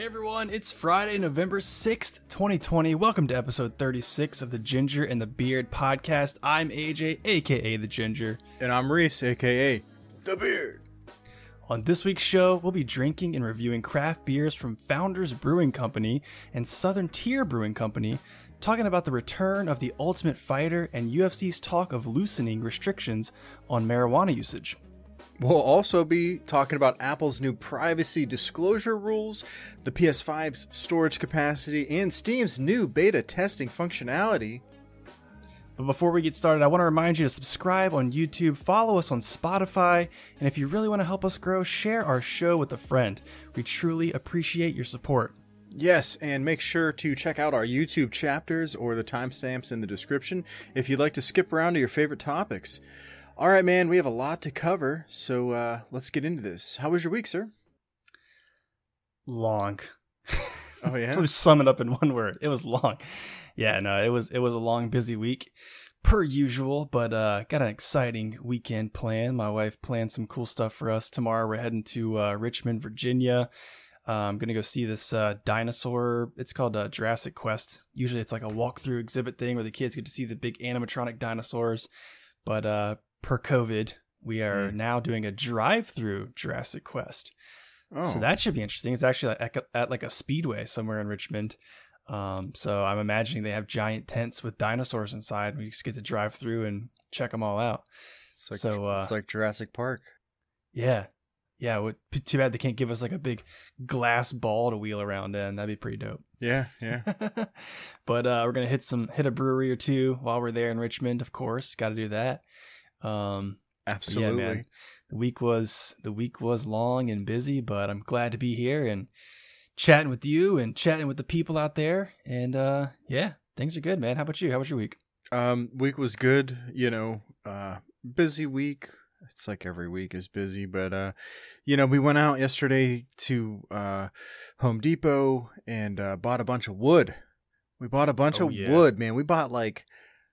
Hey everyone, it's Friday, November 6th, 2020. Welcome to episode 36 of the Ginger and the Beard podcast. I'm AJ, aka The Ginger. And I'm Reese, aka The Beard. On this week's show, we'll be drinking and reviewing craft beers from Founders Brewing Company and Southern Tier Brewing Company, talking about the return of the Ultimate Fighter and UFC's talk of loosening restrictions on marijuana usage. We'll also be talking about Apple's new privacy disclosure rules, the PS5's storage capacity, and Steam's new beta testing functionality. But before we get started, I want to remind you to subscribe on YouTube, follow us on Spotify, and if you really want to help us grow, share our show with a friend. We truly appreciate your support. Yes, and make sure to check out our YouTube chapters or the timestamps in the description if you'd like to skip around to your favorite topics. All right, man, we have a lot to cover, so let's get into this. How was your week, sir? Long. Oh, yeah? Let's sum it up in one word. It was long. Yeah, no, it was a long, busy week, per usual, but got an exciting weekend planned. My wife planned some cool stuff for us. Tomorrow we're heading to Richmond, Virginia. I'm going to go see this dinosaur. It's called Jurassic Quest. Usually it's like a walkthrough exhibit thing where the kids get to see the big animatronic dinosaurs, but per COVID, we are now doing a drive-through Jurassic Quest. Oh. So that should be interesting. It's actually at like a speedway somewhere in Richmond. So I'm imagining they have giant tents with dinosaurs inside. We just get to drive through and check them all out. It's like Jurassic Park. Yeah. Yeah. Too bad they can't give us like a big glass ball to wheel around in. That'd be pretty dope. Yeah. But we're going to hit a brewery or two while we're there in Richmond, of course. Got to do that. Absolutely. Yeah, man. The week was long and busy, but I'm glad to be here and chatting with you and chatting with the people out there. And yeah, things are good, man. How about you? How was your week? Week was good, busy week. It's like every week is busy, but we went out yesterday to Home Depot and bought a bunch of wood. We bought a bunch of wood, man. We bought like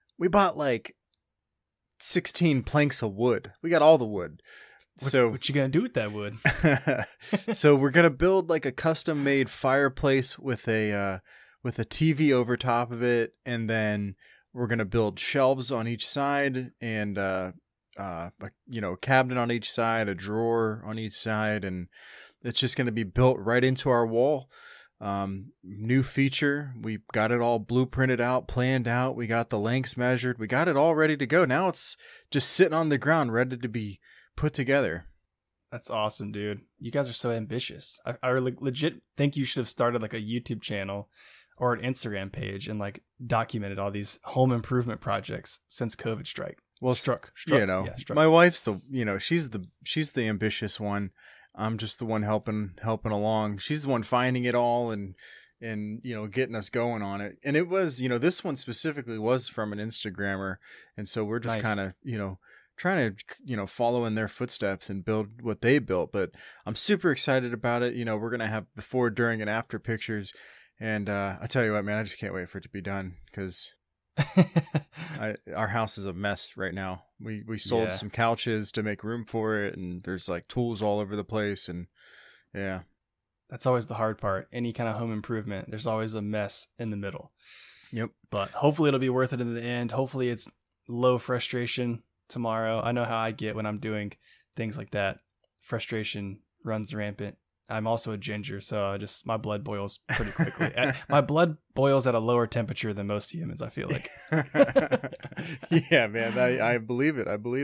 16 planks of wood. We got all the wood. What you gonna do with that wood? So we're gonna build like a custom made fireplace with a TV over top of it, and then we're gonna build shelves on each side, and a cabinet on each side, a drawer on each side, and it's just gonna be built right into our wall. New feature. We got it all blueprinted out, planned out. We got the lengths measured. We got it all ready to go. Now it's just sitting on the ground, ready to be put together. That's awesome, dude. You guys are so ambitious. I legit think you should have started like a YouTube channel or an Instagram page and like documented all these home improvement projects since COVID struck. Well, struck. My wife's she's the ambitious one. I'm just the one helping along. She's the one finding it all and getting us going on it. And it was, this one specifically was from an Instagrammer. And so we're just kind of, trying to, follow in their footsteps and build what they built. But I'm super excited about it. We're going to have before, during, and after pictures. And I tell you what, man, I just can't wait for it to be done because our house is a mess right now. We sold some couches to make room for it, and there's like tools all over the place, and yeah. That's always the hard part. Any kind of home improvement, there's always a mess in the middle. Yep. But hopefully it'll be worth it in the end. Hopefully it's low frustration tomorrow. I know how I get when I'm doing things like that. Frustration runs rampant. I'm also a ginger, so my blood boils pretty quickly. My blood boils at a lower temperature than most humans, I feel like. Yeah, man, I believe it.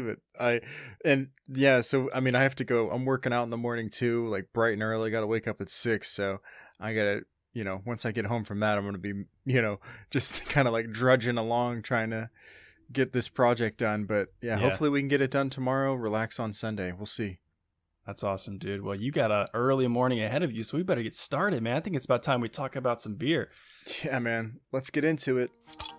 So I mean, I have to go. I'm working out in the morning too, like bright and early. Got to wake up at 6, so I gotta, once I get home from that, I'm gonna be, just kind of like drudging along trying to get this project done. But yeah, hopefully we can get it done tomorrow. Relax on Sunday. We'll see. That's awesome, dude. Well, you got an early morning ahead of you, so we better get started, man. I think it's about time we talk about some beer. Yeah, man. Let's get into it.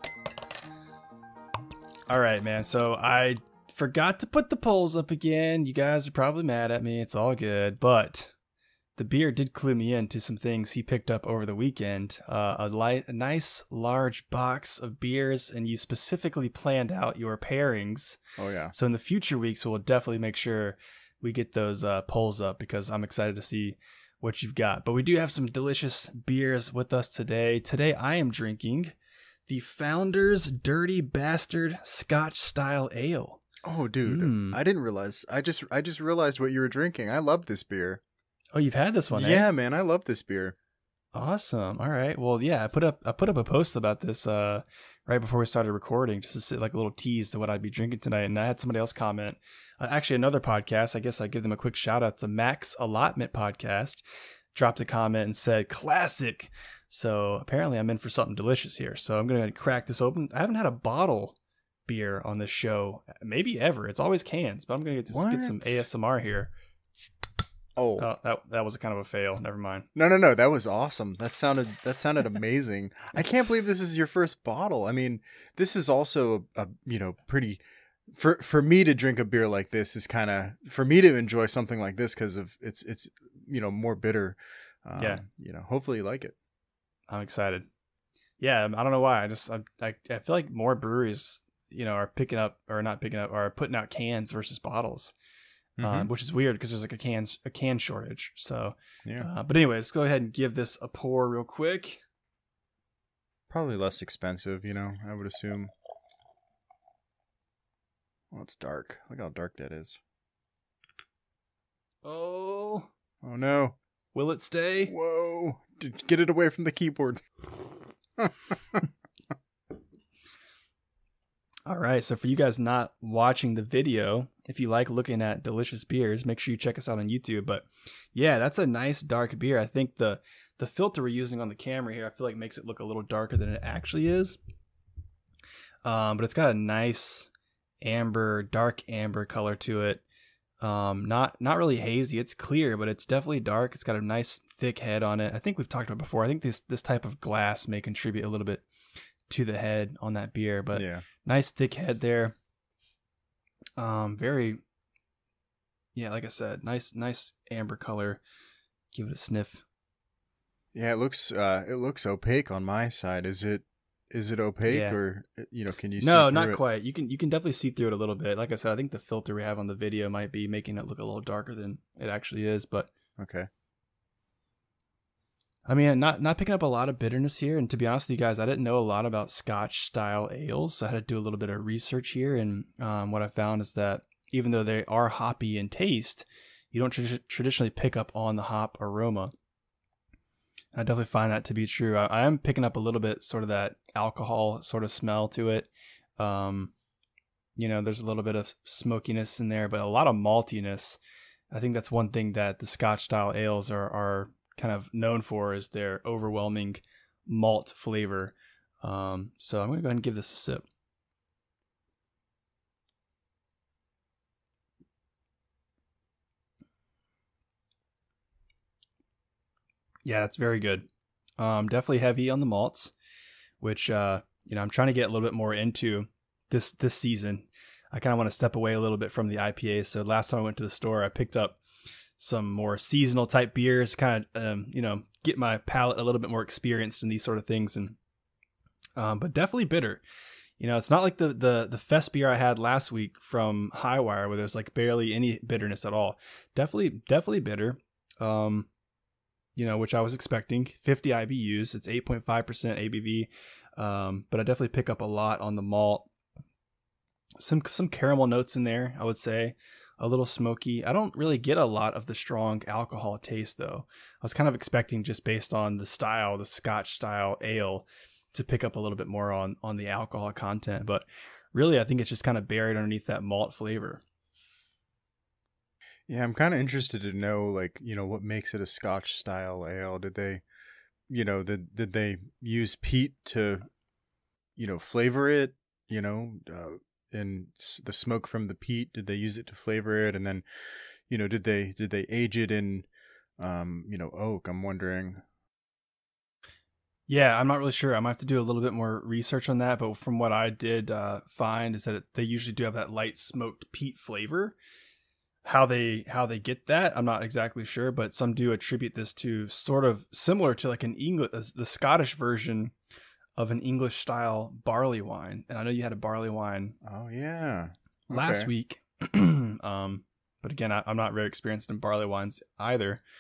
All right, man. So I forgot to put the polls up again. You guys are probably mad at me. It's all good. But the beer did clue me into some things he picked up over the weekend. A nice, large box of beers, and you specifically planned out your pairings. Oh, yeah. So in the future weeks, we'll definitely make sure we get those polls up because I'm excited to see what you've got. But we do have some delicious beers with us today. Today I am drinking the Founder's Dirty Bastard Scotch Style Ale. Oh, dude, I didn't realize. I just realized what you were drinking. I love this beer. Oh, you've had this one, Yeah, eh? man, I love this beer. Awesome. All right. Well, yeah, I put up a post about this right before we started recording, just to sit like a little tease to what I'd be drinking tonight. And I had somebody else comment. Actually, another podcast. I guess I give them a quick shout out. The Max Allotment podcast dropped a comment and said classic. So apparently, I'm in for something delicious here. So I'm gonna crack this open. I haven't had a bottle beer on this show, maybe ever. It's always cans, but I'm gonna get some ASMR here. Oh, that was kind of a fail. Never mind. No. That was awesome. That sounded amazing. I can't believe this is your first bottle. I mean, this is also a pretty for me to drink a beer like this is kind of for me to enjoy something like this because of it's more bitter. Yeah. Hopefully you like it. I'm excited. Yeah, I don't know why. I feel like more breweries are putting out cans versus bottles. Which is weird because there's like a can shortage. So, yeah. But anyways, let's go ahead and give this a pour real quick. Probably less expensive, I would assume. Well, it's dark. Look how dark that is. Oh no. Will it stay? Whoa. Get it away from the keyboard. All right, so for you guys not watching the video, if you like looking at delicious beers, make sure you check us out on YouTube. But yeah, that's a nice dark beer. I think the filter we're using on the camera here, I feel like makes it look a little darker than it actually is. But it's got a nice dark amber color to it. Not really hazy. It's clear, but it's definitely dark. It's got a nice thick head on it. I think we've talked about it before. I think this type of glass may contribute a little bit to the head on that beer, but yeah. Nice thick head there. Very, like I said, nice amber color. Give it a sniff. Yeah, it looks opaque on my side. Is it opaque or can you see No, through not it? quite. You can definitely see through it a little bit. Like I said, I think the filter we have on the video might be making it look a little darker than it actually is, but okay. I mean, not picking up a lot of bitterness here. And to be honest with you guys, I didn't know a lot about Scotch style ales. So I had to do a little bit of research here. And what I found is that even though they are hoppy in taste, you don't traditionally pick up on the hop aroma. I definitely find that to be true. I am picking up a little bit sort of that alcohol sort of smell to it. There's a little bit of smokiness in there, but a lot of maltiness. I think that's one thing that the Scotch style ales are kind of known for, is their overwhelming malt flavor. So I'm going to go ahead and give this a sip. Yeah, that's very good. Definitely heavy on the malts, which I'm trying to get a little bit more into this season. I kind of want to step away a little bit from the IPA. So last time I went to the store, I picked up some more seasonal type beers, kind of get my palate a little bit more experienced in these sort of things, and but definitely bitter. It's not like the fest beer I had last week from Highwire where there's like barely any bitterness at all. Definitely bitter. Which I was expecting. 50 IBUs. It's 8.5% ABV. But I definitely pick up a lot on the malt. Some caramel notes in there, I would say. A little smoky. I don't really get a lot of the strong alcohol taste, though. I was kind of expecting, just based on the style, the Scotch style ale, to pick up a little bit more on the alcohol content. But really, I think it's just kind of buried underneath that malt flavor. Yeah, I'm kind of interested to know, what makes it a Scotch style ale. Did they, did they use peat to, flavor it, and the smoke from the peat, did they use it to flavor it? And then, did they age it in, oak? I'm wondering. Yeah, I'm not really sure. I might have to do a little bit more research on that. But from what I did find is that they usually do have that light smoked peat flavor. How they get that, I'm not exactly sure, but some do attribute this to sort of similar to like the Scottish version of an English style barley wine. And I know you had a barley wine. Oh yeah. Last week. But again, I'm not very experienced in barley wines either.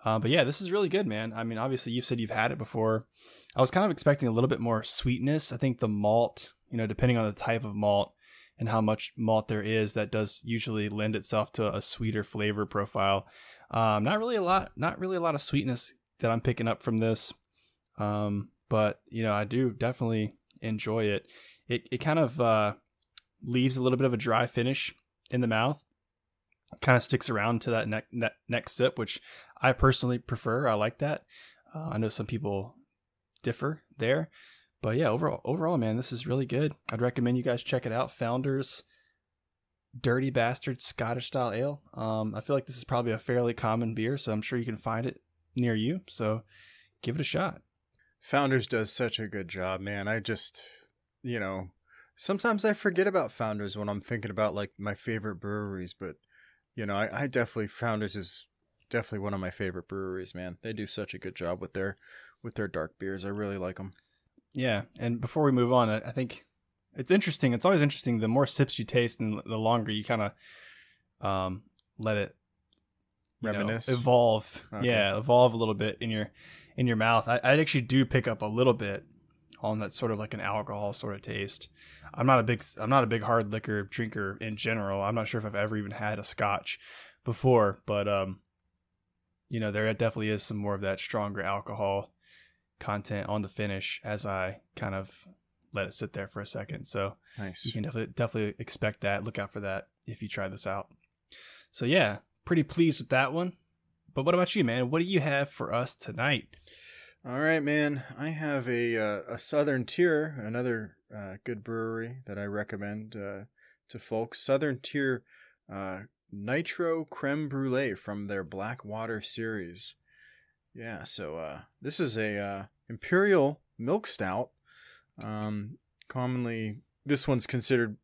But yeah, this is really good, man. I mean, obviously you've said you've had it before. I was kind of expecting a little bit more sweetness. I think the malt, depending on the type of malt and how much malt there is, that does usually lend itself to a sweeter flavor profile. Not really a lot of sweetness that I'm picking up from this. But I do definitely enjoy it. It kind of leaves a little bit of a dry finish in the mouth. Kind of sticks around to that next sip, which I personally prefer. I like that. I know some people differ there, but yeah, overall, man, this is really good. I'd recommend you guys check it out. Founders Dirty Bastard Scottish Style Ale. I feel like this is probably a fairly common beer, so I'm sure you can find it near you. So give it a shot. Founders does such a good job, man. I just, sometimes I forget about Founders when I'm thinking about like my favorite breweries, but I definitely, Founders is definitely one of my favorite breweries, man. They do such a good job with their dark beers. I really like them. Yeah, and before we move on, I think it's interesting. It's always interesting. The more sips you taste, and the longer you kind of let it reminisce, evolve. Okay. Yeah, evolve a little bit in your mouth. I actually do pick up a little bit on that sort of like an alcohol sort of taste. I'm not a big hard liquor drinker in general. I'm not sure if I've ever even had a Scotch before, but there definitely is some more of that stronger alcohol content on the finish as I kind of let it sit there for a second. So nice. You can definitely expect that. Look out for that if you try this out. So yeah, pretty pleased with that one. But what about you, man? What do you have for us tonight? All right, man. I have a Southern Tier, another good brewery that I recommend to folks. Southern Tier Nitro Creme Brulee from their Blackwater series. Yeah, so this is a Imperial Milk Stout. Commonly, this one's considered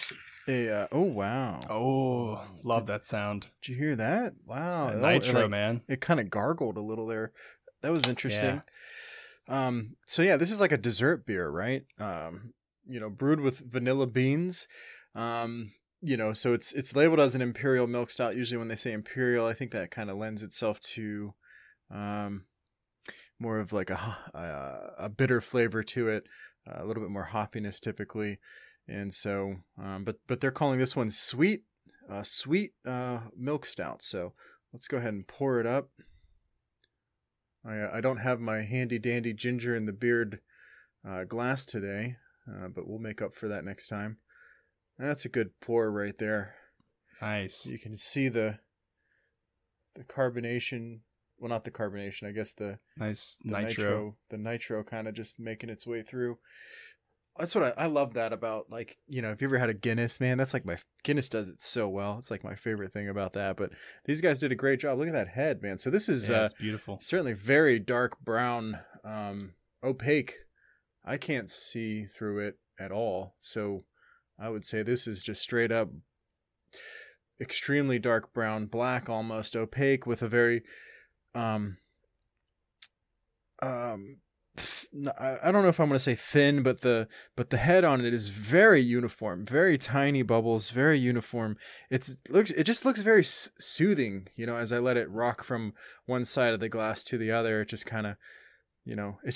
a oh wow. Oh, love that sound. Did you hear that? Wow. Nitro, man. It kind of gargled a little there. That was interesting. Yeah. So yeah, this is like a dessert beer, right? Brewed with vanilla beans. So it's labeled as an Imperial Milk Stout. Usually when they say Imperial, I think that kind of lends itself to more of like a bitter flavor to it, a little bit more hoppiness typically. And so, but they're calling this one sweet milk stout. So let's go ahead and pour it up. I don't have my handy dandy ginger in the beard glass today, but we'll make up for that next time. That's a good pour right there. Nice. You can see the carbonation. Well, not the carbonation. I guess the nitro. The nitro kind of just making its way through. That's what I love that about, like, if you ever had a Guinness, man, that's like Guinness does it so well. It's like my favorite thing about that. But these guys did a great job. Look at that head, man. So this is it's beautiful. Certainly very dark brown, opaque. I can't see through it at all. So I would say this is just straight up extremely dark brown, black, almost opaque, with a very I don't know if I'm going to say thin, but the head on it is very uniform, very tiny bubbles, very uniform. It just looks very soothing, as I let it rock from one side of the glass to the other. It just kind of, it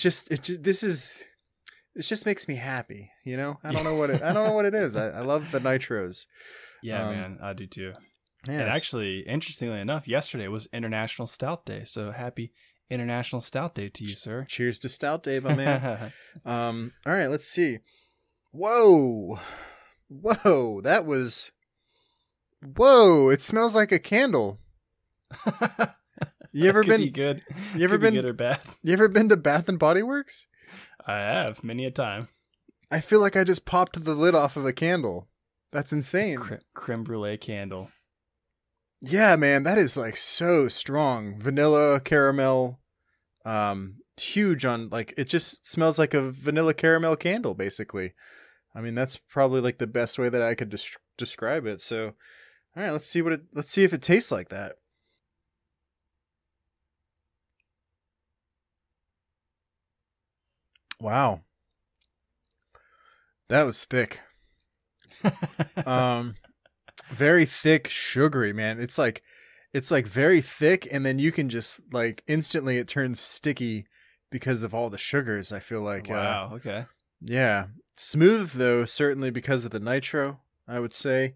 just makes me happy, I don't know what it is. I love the nitros. Yeah, man, I do too. Yes. And actually, interestingly enough, yesterday was International Stout Day. So happy International Stout Day to you, sir. Cheers to Stout Day, my man. All right, let's see. Whoa, that was. Whoa! It smells like a candle. You ever been good? You ever been good or bad? You ever been to Bath and Body Works? I have many a time. I feel like I just popped the lid off of a candle. That's insane. Creme brulee candle. Yeah, man, that is like so strong. Vanilla, caramel, huge on, like, it just smells like a vanilla caramel candle, basically. I mean, that's probably like the best way that I could describe it. So, all right, let's see if it tastes like that. Wow. That was thick. Very thick, sugary, man. It's like, it's like very thick, and then you can just like instantly it turns sticky because of all the sugars. I feel like, Wow. Okay. yeah, smooth though, certainly because of the nitro, I would say.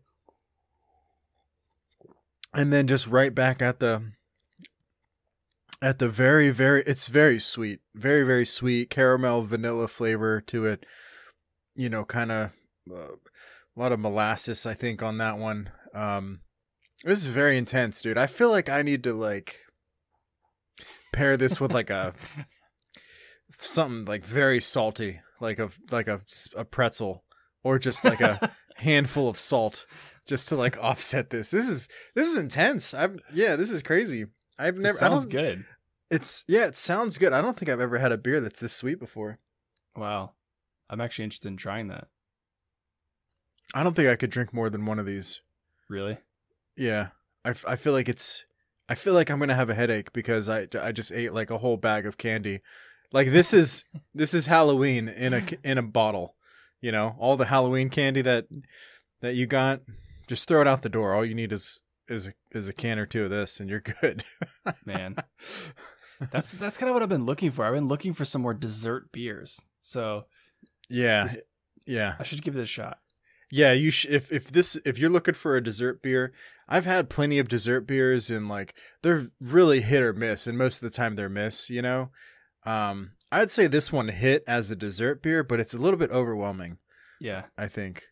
And then just right back at the very, very, it's very sweet, very, very sweet caramel vanilla flavor to it. You know, kind of a lot of molasses, I think, on that one. This is very intense, dude. I feel like I need to like pair this with like a something like very salty, like a pretzel, or just like a handful of salt, just to like offset this. This is intense. This is crazy. I've never. Sounds good. It sounds good. I don't think I've ever had a beer that's this sweet before. Wow, I'm actually interested in trying that. I don't think I could drink more than one of these. Really? Yeah, I feel like I feel like I'm gonna have a headache because I just ate like a whole bag of candy. Like this is Halloween in a bottle. You know, all the Halloween candy that you got, just throw it out the door. All you need is a can or two of this, and you're good. Man, that's kind of what I've been looking for. I've been looking for some more dessert beers. So yeah, I should give it a shot. Yeah, you if you're looking for a dessert beer, I've had plenty of dessert beers, and like they're really hit or miss, and most of the time they're miss, you know. I'd say this one hit as a dessert beer, but it's a little bit overwhelming. Yeah, I think.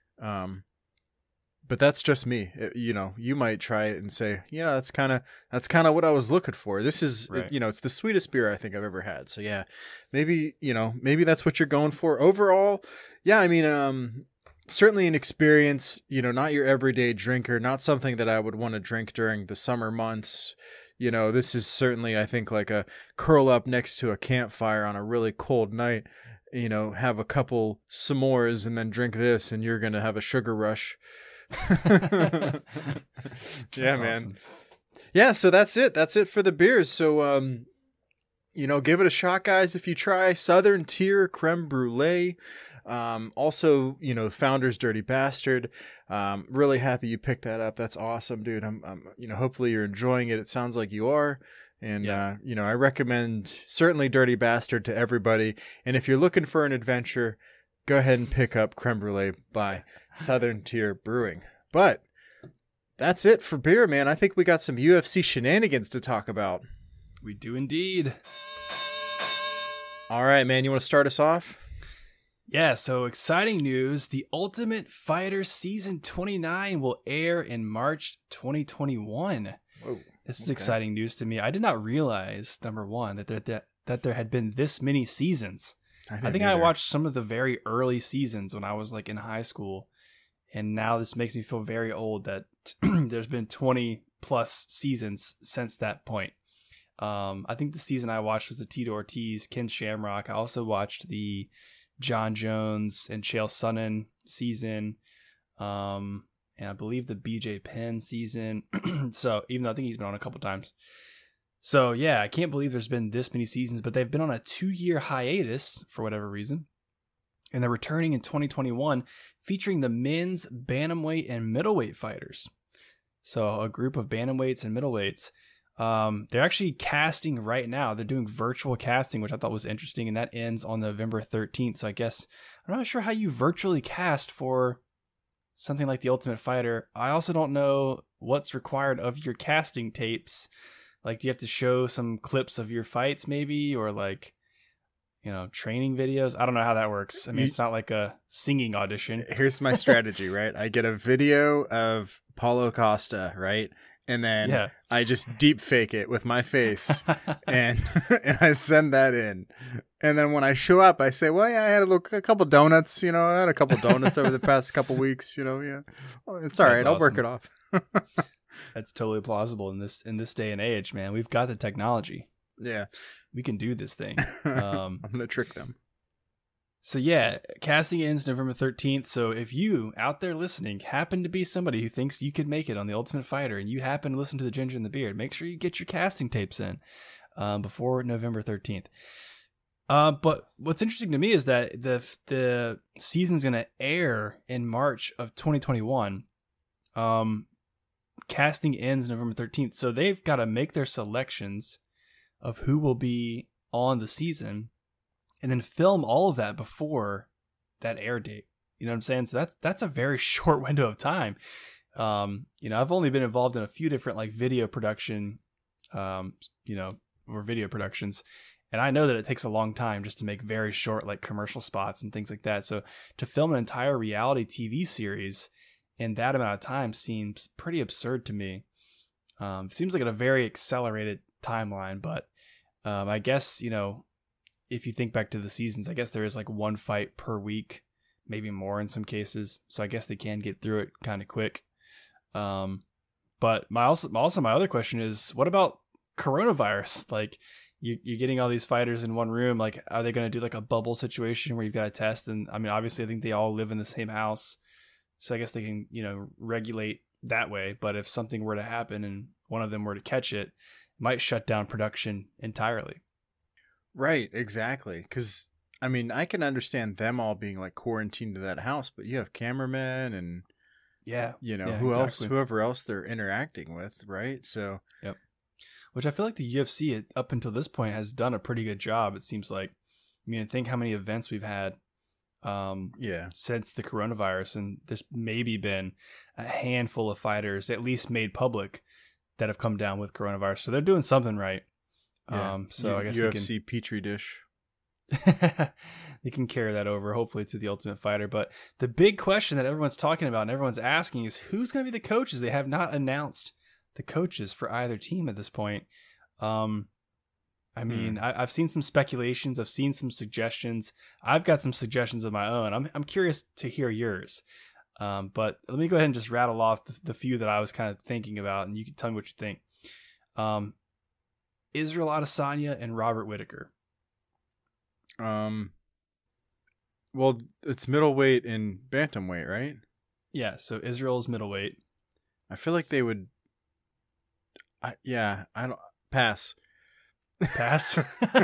But that's just me. You know, you might try it and say, yeah, that's kind of what I was looking for. This is, right. You know, it's the sweetest beer I think I've ever had. So yeah, maybe that's what you're going for overall. Yeah, I mean, certainly an experience, you know, not your everyday drinker, not something that I would want to drink during the summer months. You know, this is certainly, I think, like a curl up next to a campfire on a really cold night, you know, have a couple s'mores and then drink this, and you're going to have a sugar rush. Yeah, man. Awesome. Yeah, so that's it for the beers. So, you know, give it a shot, guys. If you try Southern Tier Creme Brulee. Also, you know, Founder's Dirty Bastard. Really happy you picked that up. That's awesome, dude. I'm you know, hopefully you're enjoying it. It sounds like you are. And, you know, I recommend certainly Dirty Bastard to everybody. And if you're looking for an adventure, go ahead and pick up Creme Brulee by Southern Tier Brewing. But that's it for beer, man. I think we got some UFC shenanigans to talk about. We do indeed. All right, man. You want to start us off? Yeah, so exciting news. The Ultimate Fighter Season 29 will air in March 2021. Whoa. This is exciting news to me. I did not realize, number one, that there had been this many seasons. I think I watched some of the very early seasons when I was like in high school. And now this makes me feel very old that there's been 20 plus seasons since that point. I think the season I watched was the Tito Ortiz, Ken Shamrock. I also watched the John Jones and Chael Sonnen season. And I believe the BJ Penn season. So even though I think he's been on a couple times. So yeah, I can't believe there's been this many seasons, but they've been on a 2-year hiatus for whatever reason. And they're returning in 2021, featuring the men's bantamweight and middleweight fighters. So a group of bantamweights and middleweights. They're actually casting right now. They're doing virtual casting, which I thought was interesting. And that ends on November 13th. So I guess I'm not sure how you virtually cast for something like The Ultimate Fighter. I also don't know what's required of your casting tapes. Like, do you have to show some clips of your fights maybe? Or like, you know, training videos? I don't know how that works. I mean, it's not like a singing audition. Here's my strategy, right? I get a video of Paulo Costa, right? And then I just deep fake it with my face and I send that in. And then when I show up, I say, well, yeah, I had a couple donuts, you know, I had a couple donuts over the past couple weeks, you know, yeah. Oh, it's all right. Awesome. I'll work it off. That's totally plausible in this day and age, man. We've got the technology. Yeah. We can do this thing. I'm going to trick them. So yeah, casting ends November 13th. So if you out there listening happen to be somebody who thinks you could make it on The Ultimate Fighter and you happen to listen to the Ginger and the Beard, make sure you get your casting tapes in before November 13th. But what's interesting to me is that the season's going to air in March of 2021. casting ends November 13th. So they've got to make their selections of who will be on the season and then film all of that before that air date. You know what I'm saying? So that's a very short window of time. I've only been involved in a few different like video production, or video productions. And I know that it takes a long time just to make very short like commercial spots and things like that. So to film an entire reality TV series in that amount of time seems pretty absurd to me. Seems like a very accelerated timeline, but I guess, if you think back to the seasons, I guess there is like one fight per week, maybe more in some cases. So I guess they can get through it kind of quick. But my other question is, what about coronavirus? Like you're getting all these fighters in one room. Like, are they going to do like a bubble situation where you've got to test? And I mean, obviously I think they all live in the same house. So I guess they can, regulate that way. But if something were to happen and one of them were to catch it, it might shut down production entirely. Right. Exactly. Because I mean, I can understand them all being like quarantined to that house, but you have cameramen and whoever else they're interacting with. Right. So, yep. Which I feel like the UFC up until this point has done a pretty good job. It seems like, think how many events we've had since the coronavirus, and there's maybe been a handful of fighters at least made public that have come down with coronavirus. So they're doing something right. Yeah. I guess UFC Petri dish. They can carry that over, hopefully, to the Ultimate Fighter. But the big question that everyone's talking about and everyone's asking is who's going to be the coaches? They have not announced the coaches for either team at this point. I've seen some speculations. I've seen some suggestions. I've got some suggestions of my own. I'm curious to hear yours. But let me go ahead and just rattle off the few that I was kind of thinking about, and you can tell me what you think. Israel Adesanya and Robert Whittaker. Well, it's middleweight and bantamweight, right? Yeah, so Israel's middleweight. I feel like they would. I don't pass. Pass.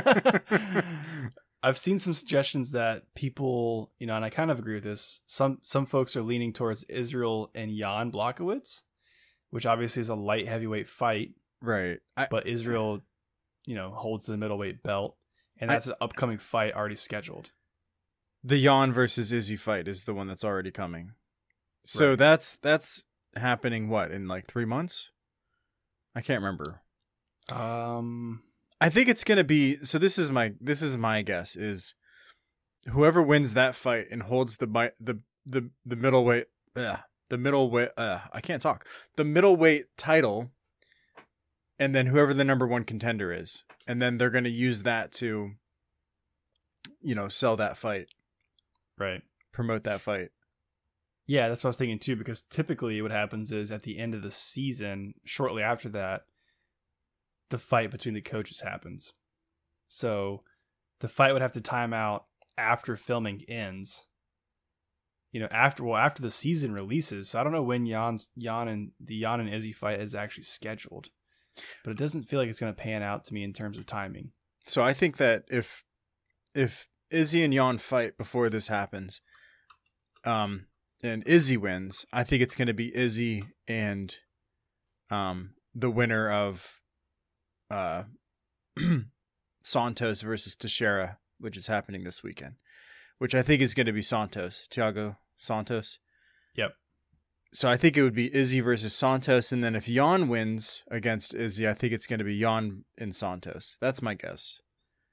I've seen some suggestions that people, and I kind of agree with this. Some folks are leaning towards Israel and Jan Blachowicz, which obviously is a light heavyweight fight, right? But Israel, holds the middleweight belt, and that's an upcoming fight already scheduled. The Jan versus Izzy fight is the one that's already coming. So right. That's happening in like 3 months? I can't remember. I think it's gonna be. So this is my guess is whoever wins that fight and holds the middleweight I can't talk, the middleweight title, and then whoever the number one contender is, and then they're gonna use that to sell that fight, right? Promote that fight. Yeah, that's what I was thinking too, because typically what happens is at the end of the season, shortly after that, the fight between the coaches happens. So the fight would have to time out after filming ends. After the season releases. So I don't know when Jan and Izzy fight is actually scheduled, but it doesn't feel like it's going to pan out to me in terms of timing. So I think that if Izzy and Jan fight before this happens, and Izzy wins, I think it's going to be Izzy and the winner of Santos versus Teixeira, which is happening this weekend, which I think is going to be Thiago Santos. Yep. So I think it would be Izzy versus Santos, and then if Jan wins against Izzy, I think it's going to be Jan and Santos. That's my guess.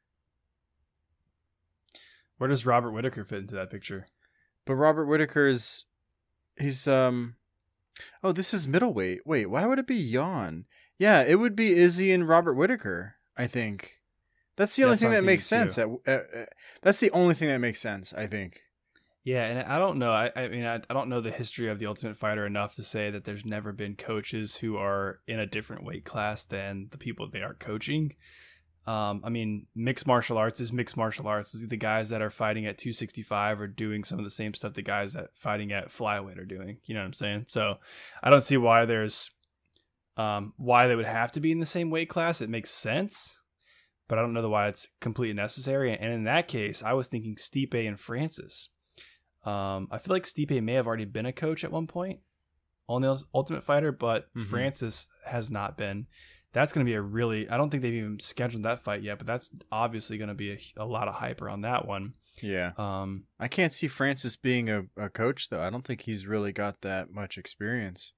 Where does Robert Whittaker fit into that picture? But Robert Whittaker he's this is middleweight. Wait, why would it be Jan? Yeah, it would be Izzy and Robert Whittaker, I think. That's the only thing that makes sense. That's the only thing that makes sense, I think. Yeah, and I don't know. I don't know the history of the Ultimate Fighter enough to say that there's never been coaches who are in a different weight class than the people they are coaching. Mixed martial arts is mixed martial arts. The guys that are fighting at 265 are doing some of the same stuff the guys that fighting at flyweight are doing. You know what I'm saying? So I don't see why why they would have to be in the same weight class. It makes sense, but I don't know why it's completely necessary. And in that case, I was thinking Stipe and Francis. I feel like Stipe may have already been a coach at one point, on the Ultimate Fighter, but Mhm. Francis has not been. That's going to be a really, I don't think they've even scheduled that fight yet, but that's obviously going to be a lot of hype around that one. Yeah. Um, I can't see Francis being a coach, though. I don't think he's really got that much experience.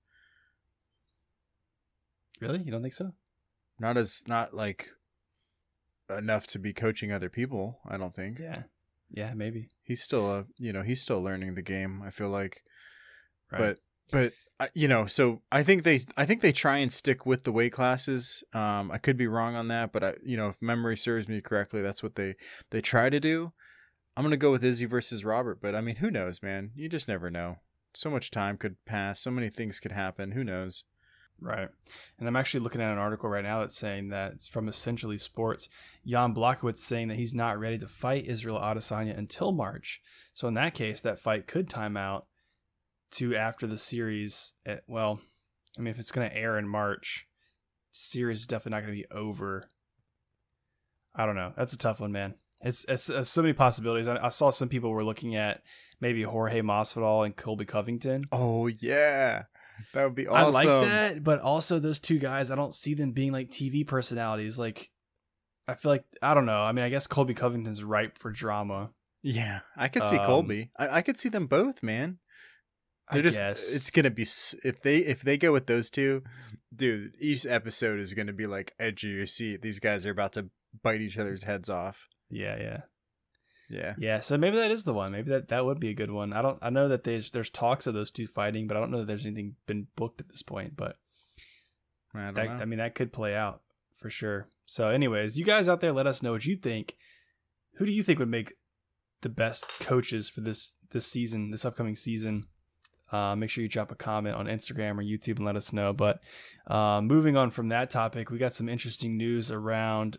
Really? You don't think so? Not like enough to be coaching other people, I don't think. Yeah. Yeah, maybe. He's still he's still learning the game, I feel like. Right. But so I think they try and stick with the weight classes. I could be wrong on that, but if memory serves me correctly, that's what they try to do. I'm going to go with Izzy versus Robert, but I mean, who knows, man? You just never know. So much time could pass, so many things could happen. Who knows? Right. And I'm actually looking at an article right now that's saying that it's from Essentially Sports. Jan Blachowicz saying that he's not ready to fight Israel Adesanya until March. So in that case, that fight could time out to after the series. If it's going to air in March, series is definitely not going to be over. I don't know. That's a tough one, man. It's so many possibilities. I saw some people were looking at maybe Jorge Masvidal and Colby Covington. Oh yeah, that would be awesome. I like that, but also those two guys, I don't see them being like TV personalities. Like, I feel like, I don't know. I mean, I guess Colby Covington's ripe for drama. Yeah, I could see Colby. I could see them both, man. I guess it's gonna be if they go with those two, dude. Each episode is gonna be like edge of your seat. These guys are about to bite each other's heads off. Yeah. Yeah. So maybe that is the one. Maybe that would be a good one. I know that there's talks of those two fighting, but I don't know that there's anything been booked at this point. But I don't know. that could play out for sure. So, anyways, you guys out there, let us know what you think. Who do you think would make the best coaches for this season, this upcoming season? Make sure you drop a comment on Instagram or YouTube and let us know. But moving on from that topic, we got some interesting news around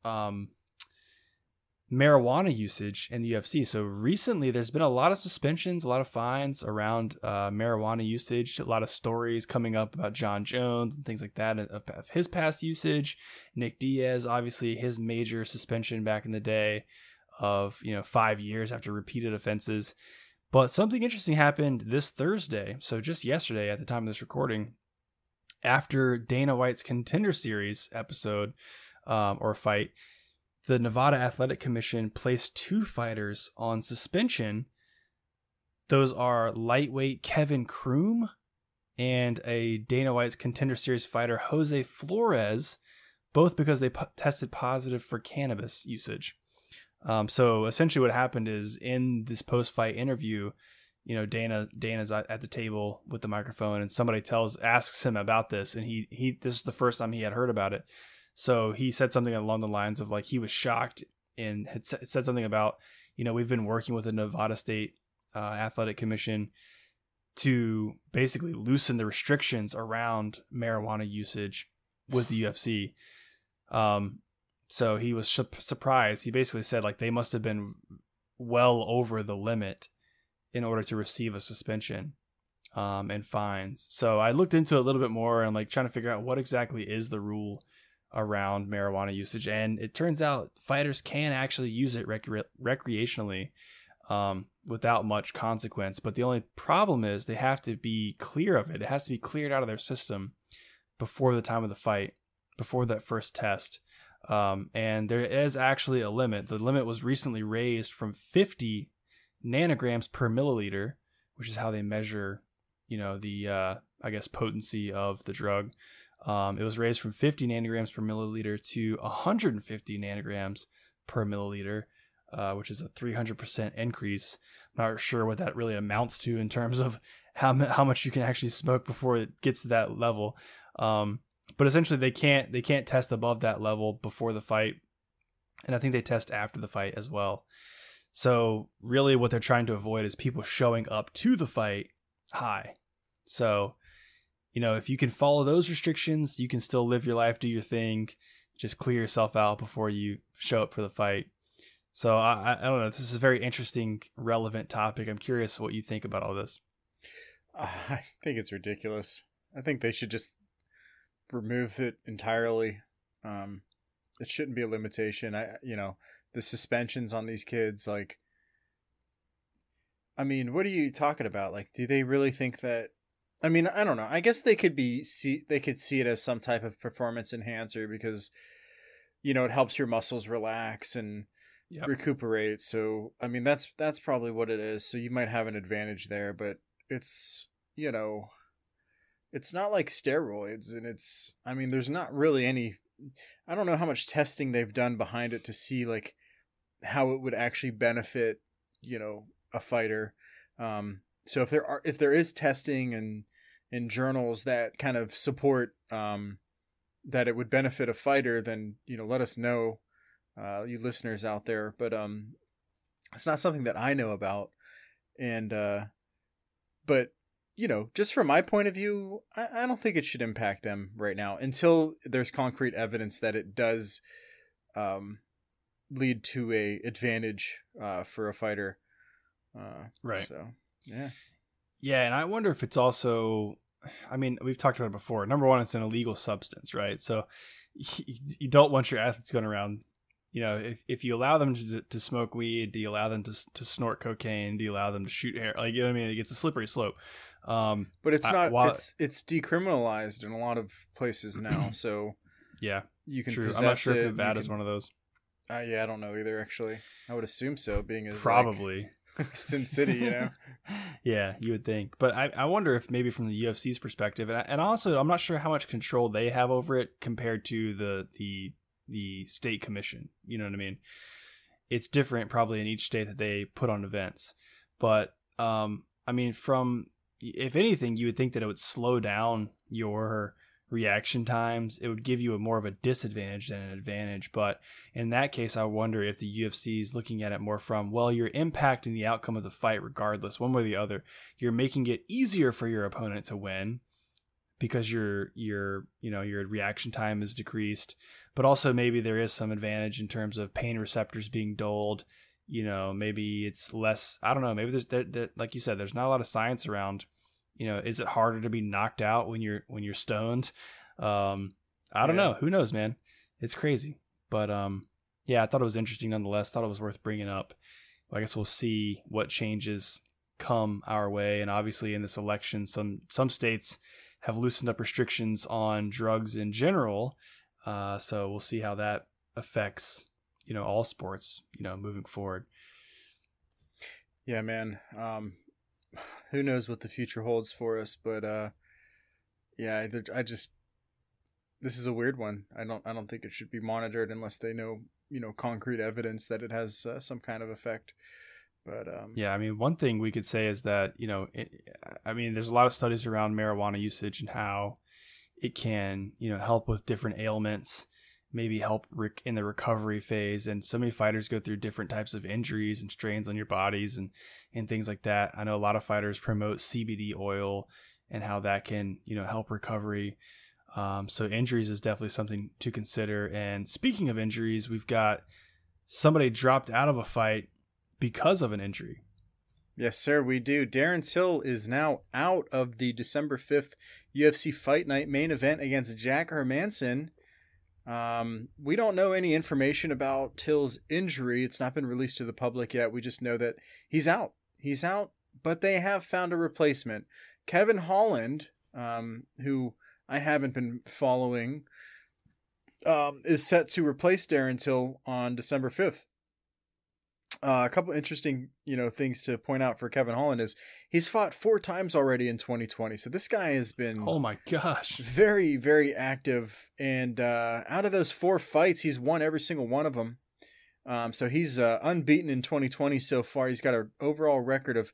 marijuana usage in the UFC. So recently there's been a lot of suspensions, a lot of fines around marijuana usage, a lot of stories coming up about John Jones and things like that of his past usage. Nick Diaz, obviously his major suspension back in the day of 5 years after repeated offenses. But something interesting happened this Thursday, so just yesterday at the time of this recording, after Dana White's Contender Series episode or fight. The Nevada Athletic Commission placed 2 fighters on suspension. Those are lightweight Kevin Croom and a Dana White's Contender Series fighter, Jose Flores, both because they tested positive for cannabis usage. So essentially what happened is in this post-fight interview, Dana's at the table with the microphone and somebody asks him about this. And this is the first time he had heard about it. So he said something along the lines of like he was shocked and had said something about, we've been working with the Nevada State Athletic Commission to basically loosen the restrictions around marijuana usage with the UFC. So he was surprised. He basically said like they must have been well over the limit in order to receive a suspension and fines. So I looked into it a little bit more and I'm like trying to figure out what exactly is the rule around marijuana usage, and it turns out fighters can actually use it recreationally without much consequence, but the only problem is they have to be clear of it. It has to be cleared out of their system before the time of the fight, before that first test, and there is actually a limit. The limit was recently raised from 50 nanograms per milliliter, which is how they measure the potency of the drug. It was raised from 50 nanograms per milliliter to 150 nanograms per milliliter, which is a 300% increase. I'm not sure what that really amounts to in terms of how much you can actually smoke before it gets to that level. But essentially they can't test above that level before the fight. And I think they test after the fight as well. So really what they're trying to avoid is people showing up to the fight high. So if you can follow those restrictions, you can still live your life, do your thing, just clear yourself out before you show up for the fight. So I don't know. This is a very interesting, relevant topic. I'm curious what you think about all this. I think it's ridiculous. I think they should just remove it entirely. It shouldn't be a limitation. The suspensions on these kids, like, I mean, what are you talking about? Like, do they really think that I mean, I don't know. I guess they could they could see it as some type of performance enhancer because, it helps your muscles relax and Yep. recuperate. So, I mean, that's probably what it is. So you might have an advantage there, but it's, you know, it's not like steroids, and I mean, there's not really any, I don't know how much testing they've done behind it to see like how it would actually benefit, a fighter. So if there is testing and in journals that kind of support that it would benefit a fighter, then let us know, you listeners out there. But it's not something that I know about, and but just from my point of view, I don't think it should impact them right now until there's concrete evidence that it does lead to a advantage for a fighter. Right. So, yeah. Yeah, and I wonder if it's also, I mean, we've talked about it before. Number one, it's an illegal substance, right? So you don't want your athletes going around, if you allow them to smoke weed, do you allow them to snort cocaine? Do you allow them to shoot hair? Like, you know what I mean? It gets a slippery slope. But it's not, it's decriminalized in a lot of places now. So yeah, you can true. possess I'm not sure it. if Nevada's one of those. Yeah, I don't know either, actually. I would assume so, being as probably Sin City, Yeah, you would think. But I wonder if maybe from the UFC's perspective, and also I'm not sure how much control they have over it compared to the state commission. You know what I mean? It's different probably in each state that they put on events. But I mean, if anything, you would think that it would slow down your reaction times. It would give you more of a disadvantage than an advantage. But in that case, I wonder if the UFC is looking at it more from, well, you're impacting the outcome of the fight regardless, one way or the other. You're making it easier for your opponent to win because your reaction time is decreased. But also maybe there is some advantage in terms of pain receptors being dulled. Maybe it's less, I don't know, maybe there's, like you said, there's not a lot of science around. Is it harder to be knocked out when you're stoned? I don't know. Who knows, man? It's crazy. But yeah, I thought it was interesting nonetheless. Thought it was worth bringing up. I guess we'll see what changes come our way. And obviously in this election, some states have loosened up restrictions on drugs in general. So we'll see how that affects, all sports, moving forward. Yeah, man. Who knows what the future holds for us, but yeah, this is a weird one. I don't think it should be monitored unless they know, concrete evidence that it has some kind of effect. But yeah, I mean, one thing we could say is that, there's a lot of studies around marijuana usage and how it can, help with different ailments, maybe help in the recovery phase. And so many fighters go through different types of injuries and strains on your bodies and things like that. I know a lot of fighters promote CBD oil and how that can, help recovery. So injuries is definitely something to consider. And speaking of injuries, we've got somebody dropped out of a fight because of an injury. Yes, sir, we do. Darren Till is now out of the December 5th UFC Fight Night main event against Jack Hermansson. We don't know any information about Till's injury. It's not been released to the public yet. We just know that he's out. He's out, but they have found a replacement. Kevin Holland, who I haven't been following, is set to replace Darren Till on December 5th. A couple interesting, things to point out for Kevin Holland is he's fought 4 times already in 2020. So this guy has been, oh my gosh, very, very active. And out of those 4 fights, he's won every single one of them. So he's unbeaten in 2020 so far. He's got an overall record of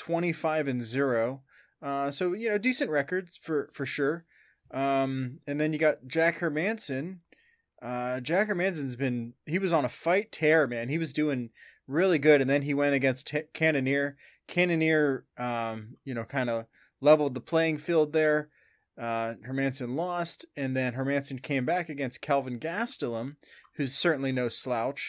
25-0. So decent record for sure. And then you got Jack Hermansson. Jack Hermansson's he was on a fight tear, man. He was doing really good, and then he went against Cannonier. Cannonier, kind of leveled the playing field there. Hermansson lost, and then Hermansson came back against Kelvin Gastelum, who's certainly no slouch.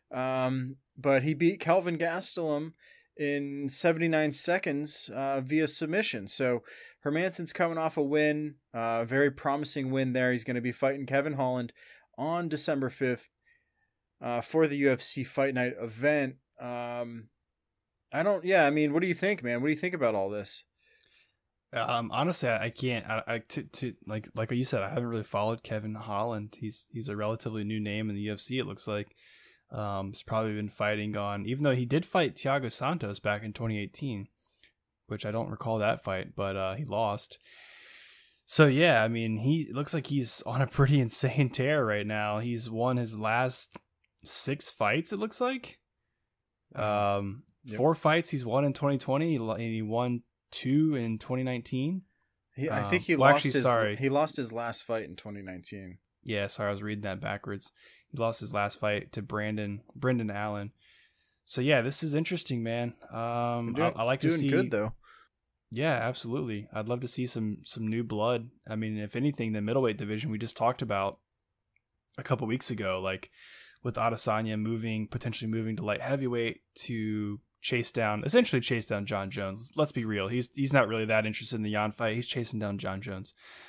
But he beat Kelvin Gastelum in 79 seconds via submission. So Hermansson's coming off a win, very promising win there. He's going to be fighting Kevin Holland on December 5th for the UFC Fight Night event. What do you think, man? What do you think about all this? Honestly, I can't. Like you said, I haven't really followed Kevin Holland. He's a relatively new name in the UFC. It looks like. He's probably been fighting on, even though he did fight Thiago Santos back in 2018, which I don't recall that fight, but he lost. So yeah, I mean, he looks like he's on a pretty insane tear right now. He's won his last 6 fights. It looks like. Yep. 4 fights he's won in 2020, and he won 2 in 2019. I think he lost his last fight in 2019. Yeah, sorry, I was reading that backwards. He lost his last fight to Brendan Allen. So yeah, this is interesting, man. I like to see. Doing good though. Yeah, absolutely. I'd love to see some new blood. I mean, if anything, the middleweight division we just talked about a couple weeks ago, like with Adesanya potentially moving to light heavyweight to essentially chase down John Jones. Let's be real. He's not really that interested in the Yan fight. He's chasing down John Jones.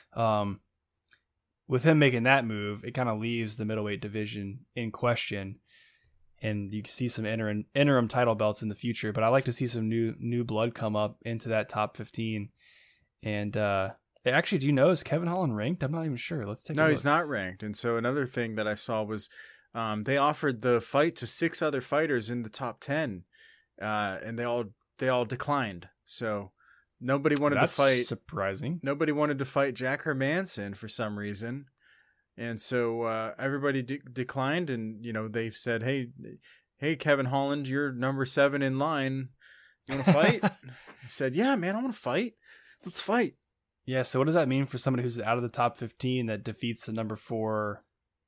With him making that move, it kind of leaves the middleweight division in question, and you can see some interim title belts in the future. But I like to see some new blood come up into that top 15. And actually, do you know, is Kevin Holland ranked? I'm not even sure. Let's take a look. No, he's not ranked. And so another thing that I saw was they offered the fight to 6 other fighters in the top 10, and they all declined. So nobody wanted to fight. That's surprising. Nobody wanted to fight Jack Hermanson for some reason. And so everybody declined, and they said, "Hey, Kevin Holland, you're number 7 in line. You want to fight?" He said, "Yeah, man, I want to fight. Let's fight." Yeah. So what does that mean for somebody who's out of the top 15 that defeats the number 4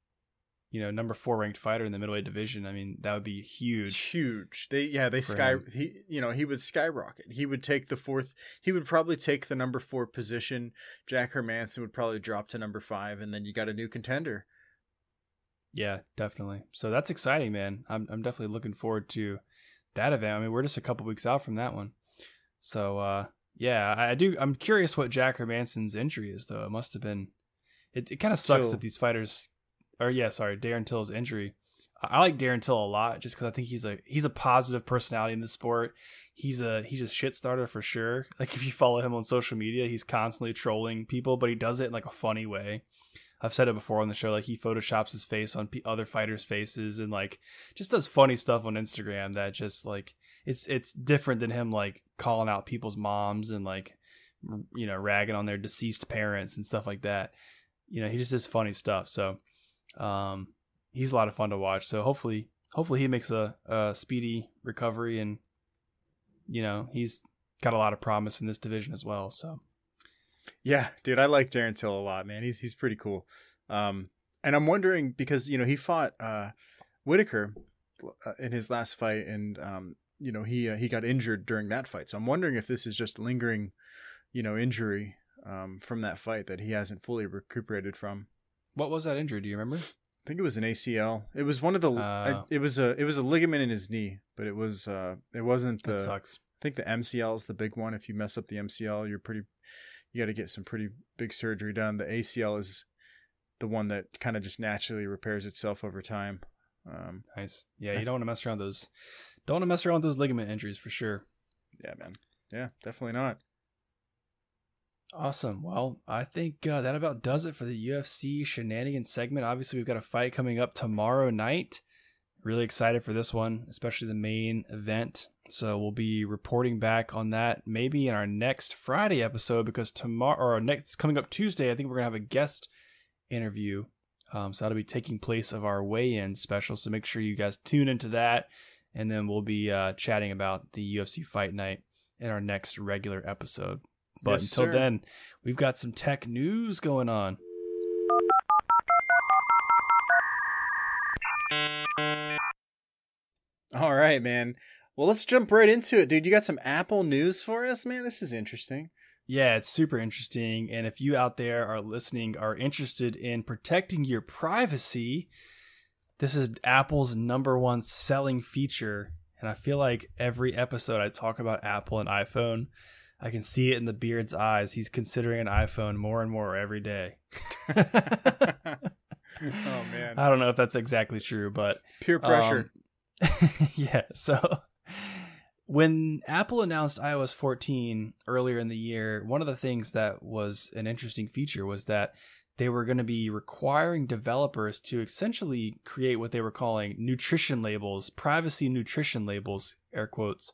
ranked fighter in the middleweight division? I mean, that would be huge. Huge. He would skyrocket. He would take the 4th. He would probably take the number 4 position. Jack Hermanson would probably drop to number 5, and then you got a new contender. Yeah, definitely. So that's exciting, man. I'm definitely looking forward to that event. I mean, we're just a couple weeks out from that one. So yeah, I'm curious what Jack Hermanson's injury is, though. It must have been. It kind of sucks that these fighters. Darren Till's injury. I like Darren Till a lot just because I think he's a positive personality in the sport. He's a shit starter for sure. Like if you follow him on social media, he's constantly trolling people, but he does it in like a funny way. I've said it before on the show, like he photoshops his face on other fighters' faces and like just does funny stuff on Instagram that just like it's different than him like calling out people's moms and like ragging on their deceased parents and stuff like that. He just does funny stuff. So he's a lot of fun to watch. So hopefully he makes a speedy recovery, and he's got a lot of promise in this division as well. So yeah, dude, I like Darren Till a lot, man. He's pretty cool. And I'm wondering because he fought Whitaker in his last fight, and he got injured during that fight. So I'm wondering if this is just lingering injury from that fight that he hasn't fully recuperated from. What was that injury? Do you remember? I think it was an ACL. It was one of the. It was a ligament in his knee, but it wasn't the. That sucks. I think the MCL is the big one. If you mess up the MCL, you got to get some pretty big surgery done. The ACL is the one that kind of just naturally repairs itself over time. Nice. Yeah, you don't want to mess around those. Don't want to mess around with those ligament injuries for sure. Yeah, man. Yeah, definitely not. Awesome. Well, I think that about does it for the UFC shenanigans segment. Obviously, we've got a fight coming up tomorrow night. Really excited for this one, especially the main event. So we'll be reporting back on that maybe in our next Friday episode, because coming up Tuesday, I think we're going to have a guest interview. So that'll be taking place of our weigh-in special. So make sure you guys tune into that. And then we'll be chatting about the UFC Fight Night in our next regular episode. But yes, until then, we've got some tech news going on. All right, man. Well, let's jump right into it, dude. You got some Apple news for us, man? This is interesting. Yeah, it's super interesting. And if you out there are listening, are interested in protecting your privacy, this is Apple's #1 selling feature. And I feel like every episode I talk about Apple and iPhone, I can see it in the beard's eyes. He's considering an iPhone more and more every day. Oh, man. I don't know if that's exactly true, but peer pressure. Yeah. So When Apple announced iOS 14 earlier in the year, one of the things that was an interesting feature was that they were going to be requiring developers to essentially create what they were calling nutrition labels, privacy nutrition labels, air quotes,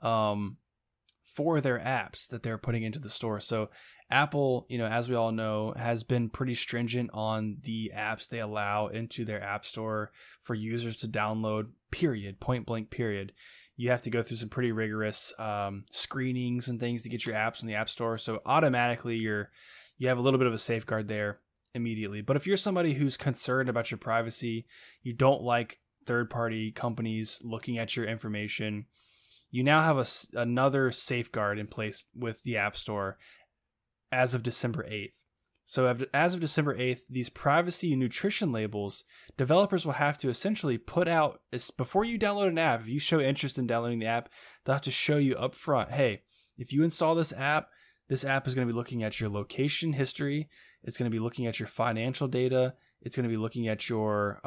for their apps that they're putting into the store. So Apple, as we all know, has been pretty stringent on the apps they allow into their app store for users to download, period, point blank, period. You have to go through some pretty rigorous screenings and things to get your apps in the app store. So automatically you have a little bit of a safeguard there immediately. But if you're somebody who's concerned about your privacy, you don't like third-party companies looking at your information, you now have another safeguard in place with the App Store as of December 8th. So as of December 8th, these privacy and nutrition labels, developers will have to essentially put out, before you download an app, if you show interest in downloading the app, they'll have to show you up front, hey, if you install this app is going to be looking at your location history. It's going to be looking at your financial data. It's going to be looking at your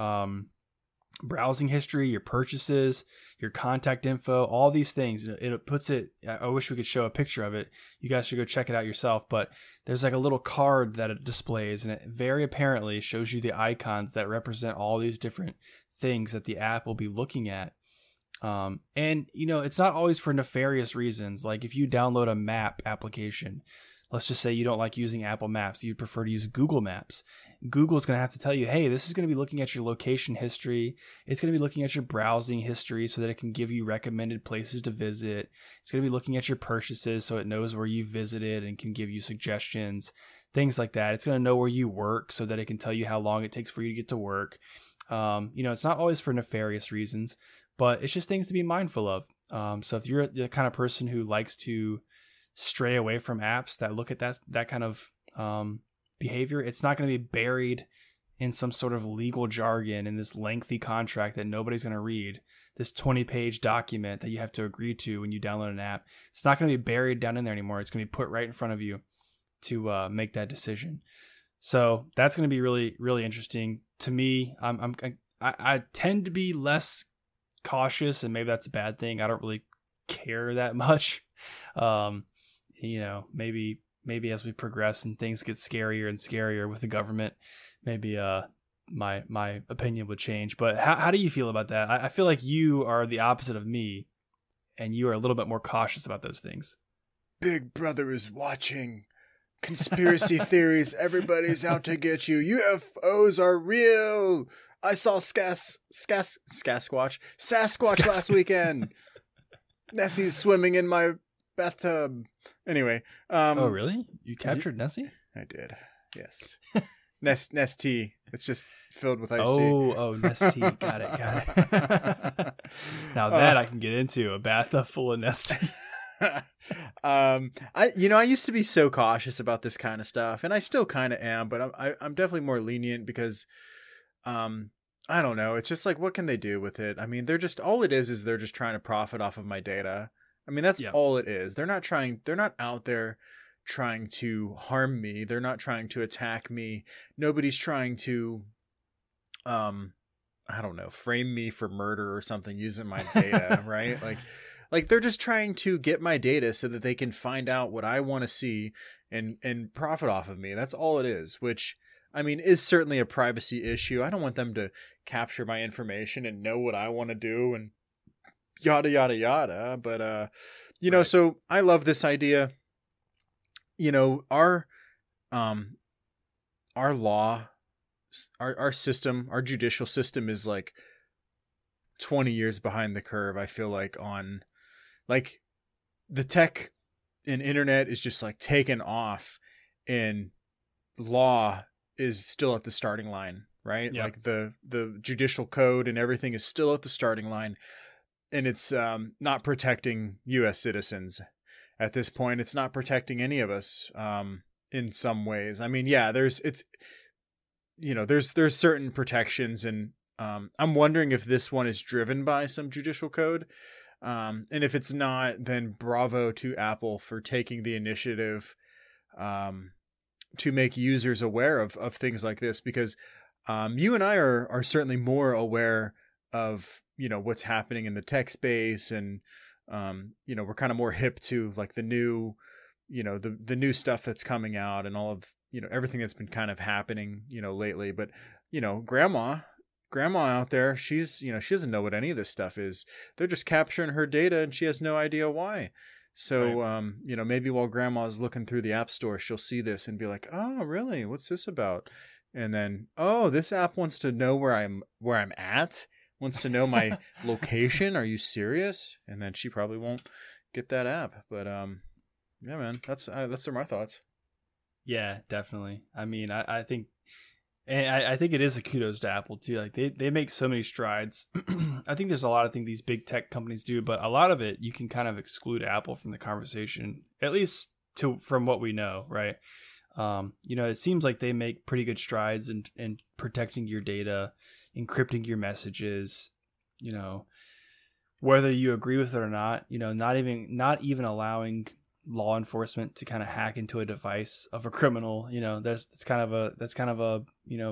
browsing history, your purchases, your contact info, all these things. It puts it, I wish we could show a picture of it. You guys should go check it out yourself. But there's like a little card that it displays, and it very apparently shows you the icons that represent all these different things that the app will be looking at. And it's not always for nefarious reasons. Like if you download a map application, let's just say you don't like using Apple Maps, you'd prefer to use Google Maps. Google's going to have to tell you, hey, this is going to be looking at your location history. It's going to be looking at your browsing history so that it can give you recommended places to visit. It's going to be looking at your purchases so it knows where you visited and can give you suggestions, things like that. It's going to know where you work so that it can tell you how long it takes for you to get to work. It's not always for nefarious reasons, but it's just things to be mindful of. So if you're the kind of person who likes to stray away from apps that look at that kind of behavior, it's not going to be buried in some sort of legal jargon in this lengthy contract that nobody's going to read, this 20-page document that you have to agree to when you download an app. It's not going to be buried down in there anymore. It's going to be put right in front of you to make that decision. So that's going to be really, really interesting to me. I tend to be less cautious, and maybe that's a bad thing. I don't really care that much. Maybe as we progress and things get scarier and scarier with the government, maybe my opinion would change. But how do you feel about that? I feel like you are the opposite of me, and you are a little bit more cautious about those things. Big Brother is watching. Conspiracy theories. Everybody's out to get you. UFOs are real. I saw Sasquatch last weekend. Nessie's swimming in my bathtub. Anyway. Oh, really? You captured Nessie? I did. Yes. Nestea. It's just filled with iced tea. Oh, Nestea. Got it. Now that I can get into, a bathtub full of Nestea. I used to be so cautious about this kind of stuff, and I still kind of am, but I'm definitely more lenient because, I don't know. It's just like, what can they do with it? I mean, they're just trying to profit off of my data. I mean, that's all it is. They're not out there trying to harm me. They're not trying to attack me. Nobody's trying to, I don't know, frame me for murder or something using my data, right? Like they're just trying to get my data so that they can find out what I want to see and profit off of me. That's all it is, which, I mean, is certainly a privacy issue. I don't want them to capture my information and know what I want to do and yada, yada, yada. But, right. So I love this idea. Our law, our system, our judicial system is like 20 years behind the curve. I feel like on like the tech and internet is just like taken off, and law is still at the starting line, right? Yep. Like the judicial code and everything is still at the starting line, and it's not protecting U.S. citizens at this point. It's not protecting any of us in some ways. I mean, yeah, there's certain protections, and I'm wondering if this one is driven by some judicial code. And if it's not, then bravo to Apple for taking the initiative to make users aware of things like this, because you and I are certainly more aware of what's happening in the tech space and we're kind of more hip to like the new, the new stuff that's coming out and all of, everything that's been kind of happening, lately. But, grandma out there, she's, she doesn't know what any of this stuff is. They're just capturing her data and she has no idea why. So, right. Maybe while grandma's looking through the app store, she'll see this and be like, oh, really? What's this about? And then, oh, this app wants to know where I'm at, wants to know my location. Are you serious? And then she probably won't get that app. But, yeah, man, that's my thoughts. Yeah, definitely. I mean, I think, and I think it is a kudos to Apple too. Like they make so many strides. I think there's a lot of things these big tech companies do, but a lot of it you can kind of exclude Apple from the conversation, at least from what we know, right? It seems like they make pretty good strides in protecting your data, encrypting your messages, whether you agree with it or not, not even allowing law enforcement to kind of hack into a device of a criminal. That's kind of a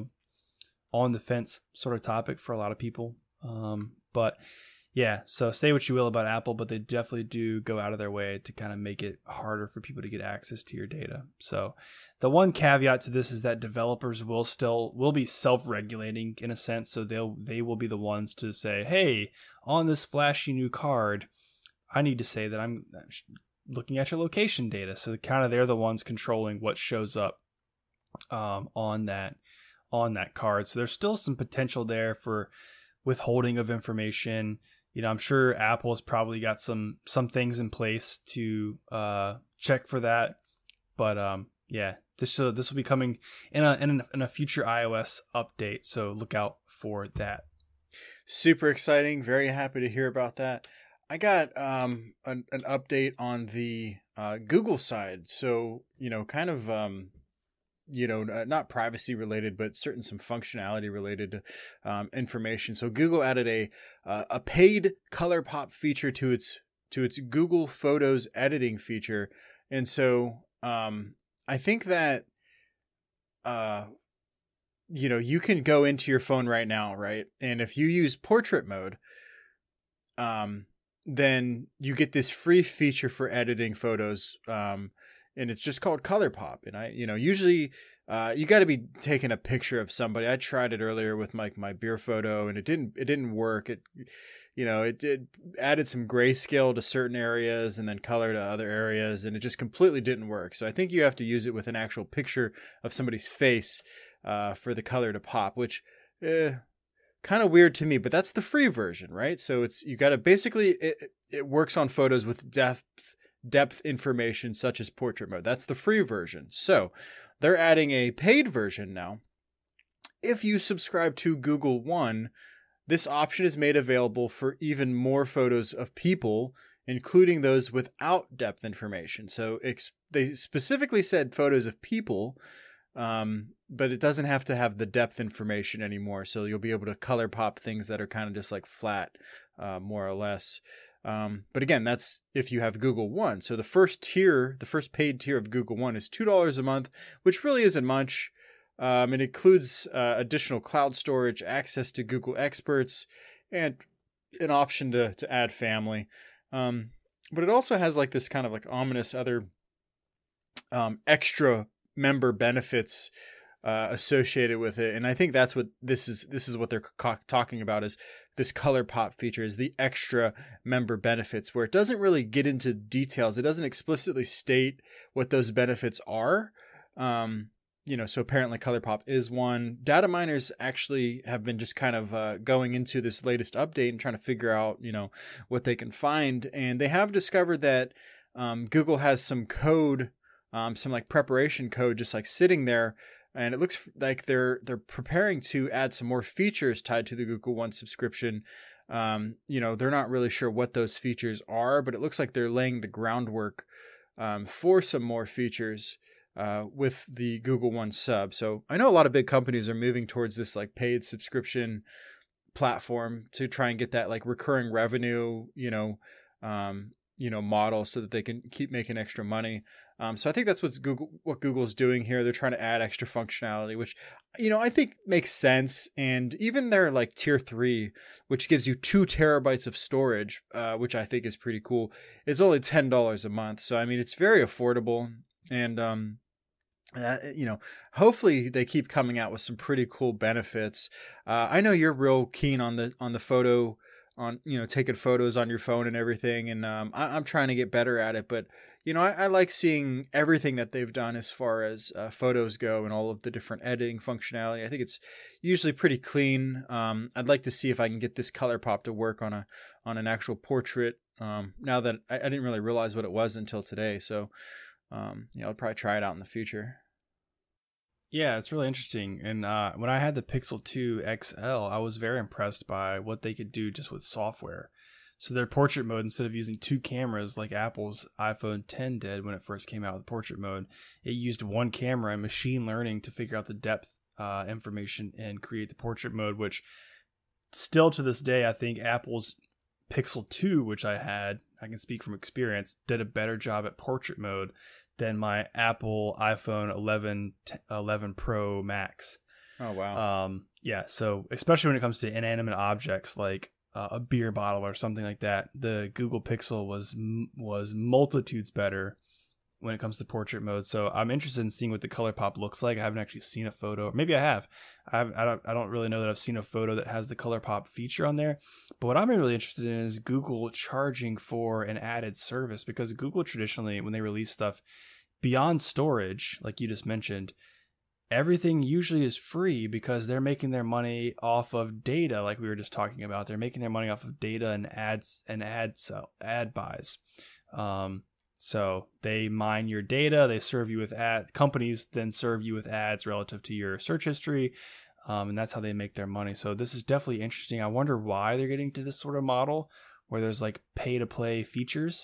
on the fence sort of topic for a lot of people. But yeah, so say what you will about Apple, but they definitely do go out of their way to kind of make it harder for people to get access to your data. So the one caveat to this is that developers will be self-regulating in a sense. So they will be the ones to say, hey, on this flashy new card, I need to say that I'm looking at your location data. So they're the ones controlling what shows up on that card. So there's still some potential there for withholding of information. I'm sure Apple's probably got some things in place to check for that. But yeah, this will be coming in a future iOS update. So look out for that. Super exciting. Very happy to hear about that. I got an update on the Google side. So, kind of, not privacy related, but some functionality related information. So Google added a paid color pop feature to its Google Photos editing feature. And so I think that, you can go into your phone right now, right? And if you use portrait mode, then you get this free feature for editing photos, and it's just called Color Pop. And usually you got to be taking a picture of somebody. I tried it earlier with my beer photo, and it didn't work. It added some grayscale to certain areas and then color to other areas, and it just completely didn't work. So I think you have to use it with an actual picture of somebody's face for the color to pop, which kind of weird to me, but that's the free version, right? So you got to basically, it works on photos with depth information such as portrait mode. That's the free version. So they're adding a paid version now. If you subscribe to Google One, this option is made available for even more photos of people, including those without depth information. So they specifically said photos of people, but it doesn't have to have the depth information anymore. So you'll be able to color pop things that are kind of just like flat, more or less. But again, that's if you have Google One. So the first paid tier of Google One is $2 a month, which really isn't much. It includes additional cloud storage, access to Google Experts, and an option to add family. But it also has like this kind of like ominous other extra member benefits associated with it. And I think that's what this is what they're talking about, is this color pop feature, is the extra member benefits, where it doesn't really get into details. It doesn't explicitly state what those benefits are. So apparently ColorPop is one. Data miners actually have been just kind of going into this latest update and trying to figure out, what they can find. And they have discovered that Google has some code, some like preparation code just like sitting there. And it looks like they're preparing to add some more features tied to the Google One subscription. They're not really sure what those features are, but it looks like they're laying the groundwork for some more features with the Google One sub. So I know a lot of big companies are moving towards this like paid subscription platform to try and get that like recurring revenue, model so that they can keep making extra money. So I think that's what Google's doing here. They're trying to add extra functionality, which, I think makes sense. And even their like tier 3, which gives you 2 terabytes of storage, which I think is pretty cool. It's only $10 a month. So, I mean, it's very affordable. And, hopefully they keep coming out with some pretty cool benefits. I know you're real keen on the photo, on taking photos on your phone and everything, and I'm trying to get better at it. But I like seeing everything that they've done as far as photos go and all of the different editing functionality. I think it's usually pretty clean. I'd like to see if I can get this ColourPop to work on an actual portrait. Now that I didn't really realize what it was until today, so I'll probably try it out in the future. Yeah, it's really interesting. And when I had the Pixel 2 XL, I was very impressed by what they could do just with software. So their portrait mode, instead of using 2 cameras like Apple's iPhone 10 did when it first came out with portrait mode, it used 1 camera and machine learning to figure out the depth information and create the portrait mode, which still to this day, I think Apple's Pixel 2, which I can speak from experience, did a better job at portrait mode than my Apple iPhone 11 Pro Max. Oh, wow. Yeah, so especially when it comes to inanimate objects like a beer bottle or something like that, the Google Pixel was multitudes better when it comes to portrait mode. So I'm interested in seeing what the ColourPop looks like. I haven't actually seen a photo. Maybe I have. I don't really know that I've seen a photo that has the ColourPop feature on there. But what I'm really interested in is Google charging for an added service, because Google traditionally, when they release stuff beyond storage, like you just mentioned, everything usually is free because they're making their money off of data, like we were just talking about. They're making their money off of data and ad buys. So they mine your data, they serve you with ads. Companies then serve you with ads relative to your search history, and that's how they make their money. So this is definitely interesting. I wonder why they're getting to this sort of model where there's like pay to play features.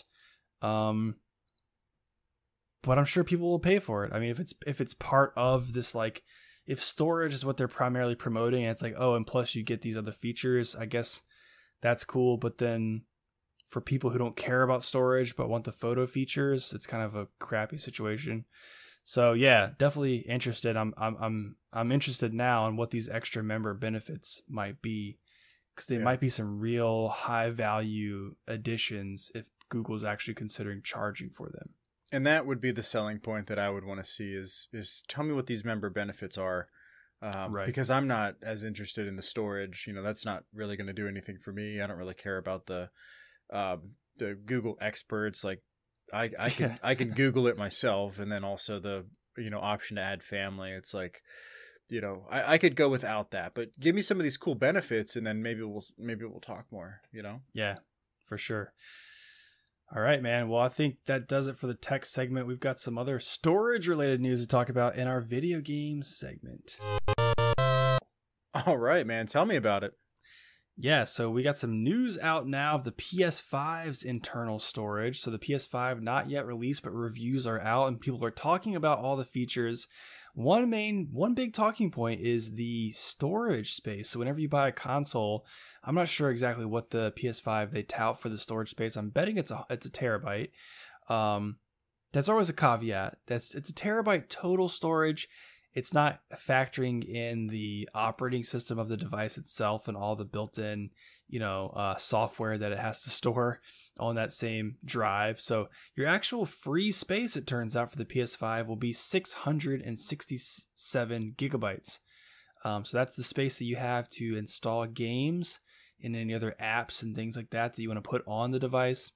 But I'm sure people will pay for it. I mean, if it's part of this, like if storage is what they're primarily promoting and it's like, oh, and plus you get these other features, I guess that's cool. But then for people who don't care about storage but want the photo features, it's kind of a crappy situation. So yeah, definitely interested. I'm interested now in what these extra member benefits might be, because they might be some real high value additions if Google's actually considering charging for them. And that would be the selling point that I would want to see is tell me what these member benefits are. Right. Because I'm not as interested in the storage. That's not really going to do anything for me. I don't really care about the Google experts. Like I can Google it myself, and then also the option to add family. It's like, I could go without that, but give me some of these cool benefits, and then maybe we'll talk more. Yeah, for sure. All right, man. Well, I think that does it for the tech segment. We've got some other storage-related news to talk about in our video games segment. All right, man. Tell me about it. Yeah, so we got some news out now of the PS5's internal storage. So the PS5 not yet released, but reviews are out and people are talking about all the features. One big talking point is the storage space. So whenever you buy a console, I'm not sure exactly what the PS5 they tout for the storage space. I'm betting it's a terabyte. That's always a caveat. It's a terabyte total storage. It's not factoring in the operating system of the device itself and all the built-in, software that it has to store on that same drive. So your actual free space, it turns out, for the PS5 will be 667 gigabytes. So that's the space that you have to install games and any other apps and things like that you want to put on the device.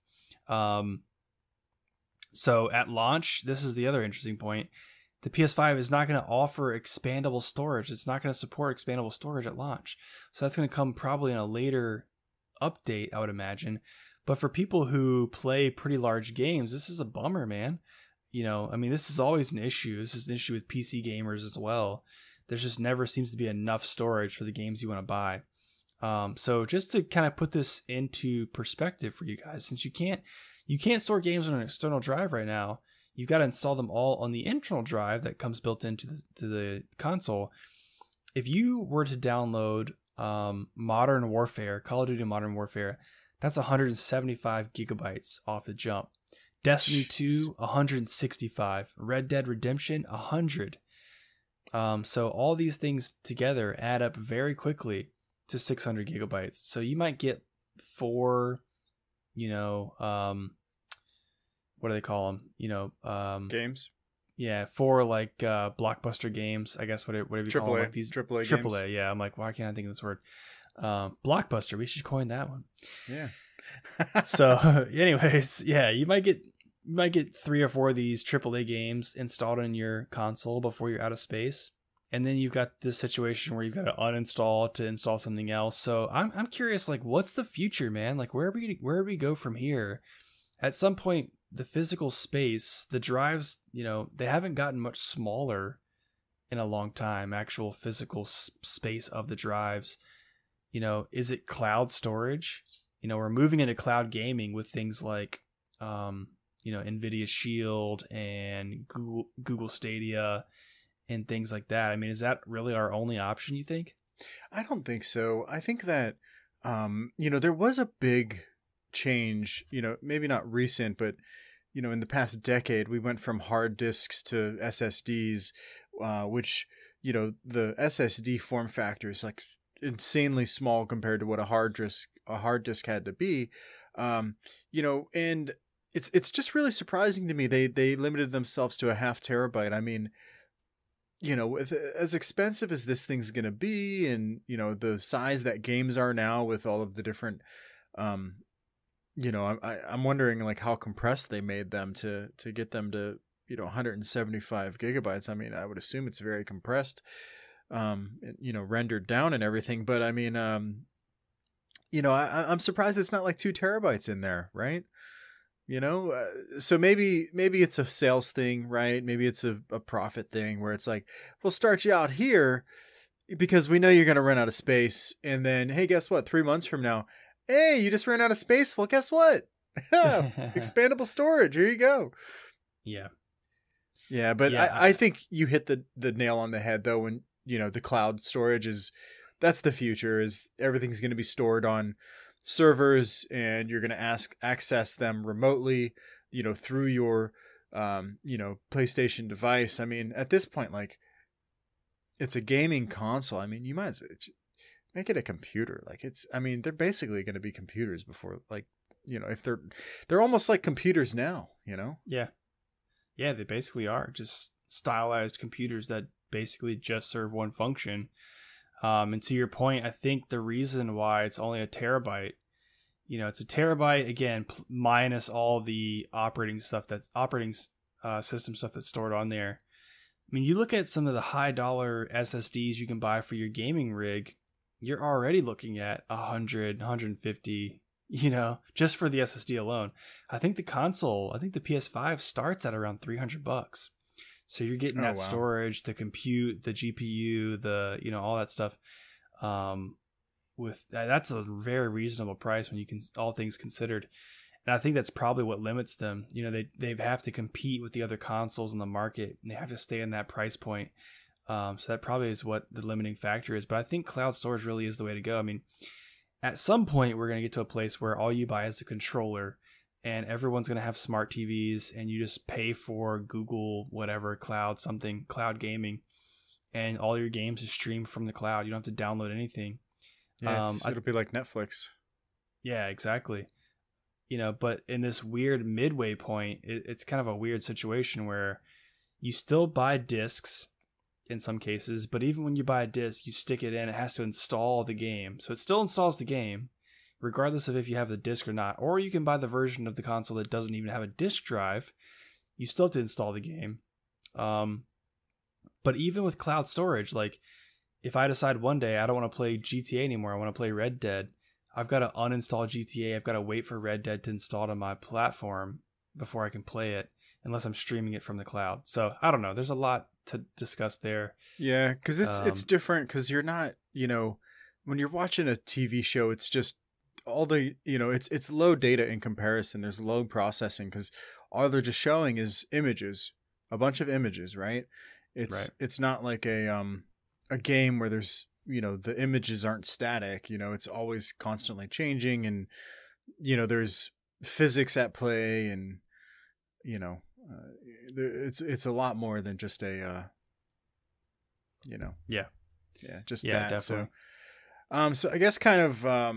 So at launch, this is the other interesting point. The PS5 is not going to offer expandable storage. It's not going to support expandable storage at launch. So that's going to come probably in a later update, I would imagine. But for people who play pretty large games, this is a bummer, man. This is always an issue. This is an issue with PC gamers as well. There's just never seems to be enough storage for the games you want to buy. So just to kind of put this into perspective for you guys, since you can't store games on an external drive right now, you've got to install them all on the internal drive that comes built into the console. If you were to download Call of Duty Modern Warfare, That's 175 gigabytes off the jump. Destiny Jeez. 2, 165. Red Dead Redemption, 100. So all these things together add up very quickly to 600 gigabytes. So you might get 4, what do they call them? Games. Yeah, 4 like blockbuster games, I guess whatever you call them, like these AAA games. AAA. Yeah, I'm like, why can't I think of this word? Blockbuster. We should coin that one. Yeah. So, anyways, yeah, you might get 3 or 4 of these AAA games installed in your console before you're out of space, and then you've got this situation where you've got to uninstall to install something else. So I'm curious, like, what's the future, man? Like, where we go from here? At some point, the physical space, the drives, they haven't gotten much smaller in a long time. Actual physical space of the drives, is it cloud storage? We're moving into cloud gaming with things like, NVIDIA Shield and Google Stadia and things like that. I mean, is that really our only option, you think? I don't think so. I think that, there was a big change, maybe not recent, but, in the past decade, we went from hard disks to SSDs, which, the SSD form factor is like insanely small compared to what a hard disk had to be. And it's just really surprising to me. They limited themselves to a 0.5 terabyte. I mean, with as expensive as this thing's going to be, and, the size that games are now with all of the different, I'm wondering like how compressed they made them to get them to, 175 gigabytes. I mean, I would assume it's very compressed, rendered down and everything. But I mean, I'm surprised it's not like 2 terabytes in there, right? So maybe it's a sales thing, right? Maybe it's a profit thing where it's like, we'll start you out here because we know you're going to run out of space. And then, hey, guess what? 3 months from now, hey, you just ran out of space. Well, guess what? Expandable storage. Here you go. Yeah. Yeah. But yeah, I think you hit the nail on the head though. When, the cloud storage that's the future, is everything's going to be stored on servers, and you're going to access them remotely, through your, PlayStation device. I mean, at this point, like, it's a gaming console. I mean, you might as well make it a computer. Like, they're basically going to be computers before, like, if they're almost like computers now, Yeah. Yeah, they basically are just stylized computers that basically just serve one function. And to your point, I think the reason why it's only a terabyte, it's a terabyte again, minus all the operating system stuff that's stored on there. I mean, you look at some of the high dollar SSDs you can buy for your gaming rig, you're already looking at 100, 150, just for the SSD alone. I think the PS5 starts at around $300. So you're getting that storage, the compute, the GPU, the, all that stuff. That's a very reasonable price when you can, all things considered. And I think that's probably what limits them. They have to compete with the other consoles in the market, and they have to stay in that price point. So that probably is what the limiting factor is. But I think cloud storage really is the way to go. I mean, at some point, we're going to get to a place where all you buy is a controller, and everyone's going to have smart TVs, and you just pay for Google, whatever, cloud gaming, and all your games are streamed from the cloud. You don't have to download anything. Yeah, it'll be like Netflix. Yeah, exactly. But in this weird midway point, it's kind of a weird situation where you still buy discs in some cases, but even when you buy a disc, you stick it in, it has to install the game. So it still installs the game, regardless of if you have the disc or not. Or you can buy the version of the console that doesn't even have a disc drive. You still have to install the game. But even with cloud storage, like, if I decide one day I don't want to play GTA anymore, I want to play Red Dead, I've got to uninstall GTA. I've got to wait for Red Dead to install to my platform before I can play it, unless I'm streaming it from the cloud. So I don't know. There's a lot to discuss there. Yeah, because it's different, because you're not, when you're watching a TV show, it's just all the, it's low data in comparison. There's low processing because all they're just showing is images, a bunch of images, right? It's not like a game where there's, the images aren't static, it's always constantly changing, and there's physics at play, and it's a lot more than just a Yeah. just Yeah, that. definitely. So I guess kind of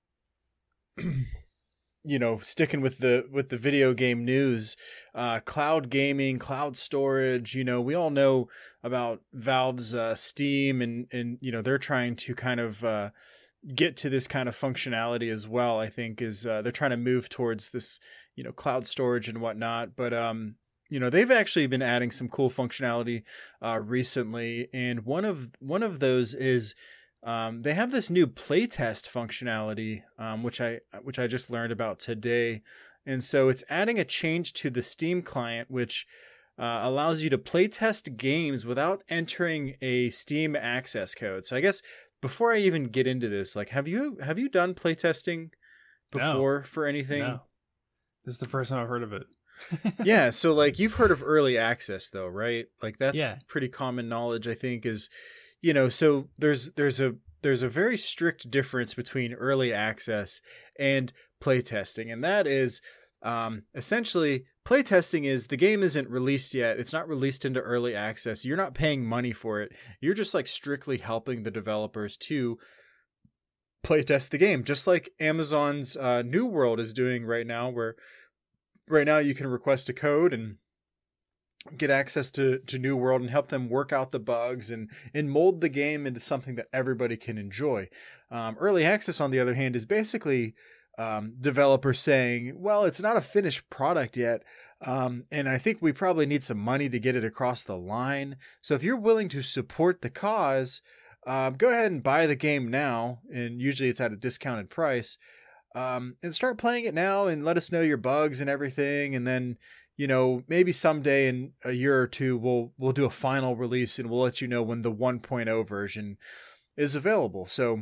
sticking with the video game news, cloud gaming, cloud storage, we all know about Valve's Steam, and they're trying to kind of get to this kind of functionality as well. I think is they're trying to move towards this, cloud storage and whatnot. But they've actually been adding some cool functionality recently, and one of those is they have this new playtest functionality, which I just learned about today. And so it's adding a change to the Steam client, which allows you to playtest games without entering a Steam access code. So I guess before I even get into this, like, have you done playtesting before for anything? No. This is the first time I've heard of it. Yeah, so like you've heard of early access though, right? Like that's Yeah. pretty common knowledge, I think, is so there's a very strict difference between early access and playtesting, and that is essentially playtesting is the game isn't released yet. It's not released into early access. You're not paying money for it. You're just like strictly helping the developers to playtest the game, just like Amazon's New World is doing right now, where right now you can request a code and get access to New World and help them work out the bugs and mold the game into something that everybody can enjoy. Early access, on the other hand, is basically developers saying, well, it's not a finished product yet, and I think we probably need some money to get it across the line. So if you're willing to support the cause, go ahead and buy the game now, and usually it's at a discounted price, and start playing it now and let us know your bugs and everything, and then maybe someday in a year or two, we'll do a final release and we'll let you know when the 1.0 version is available. So,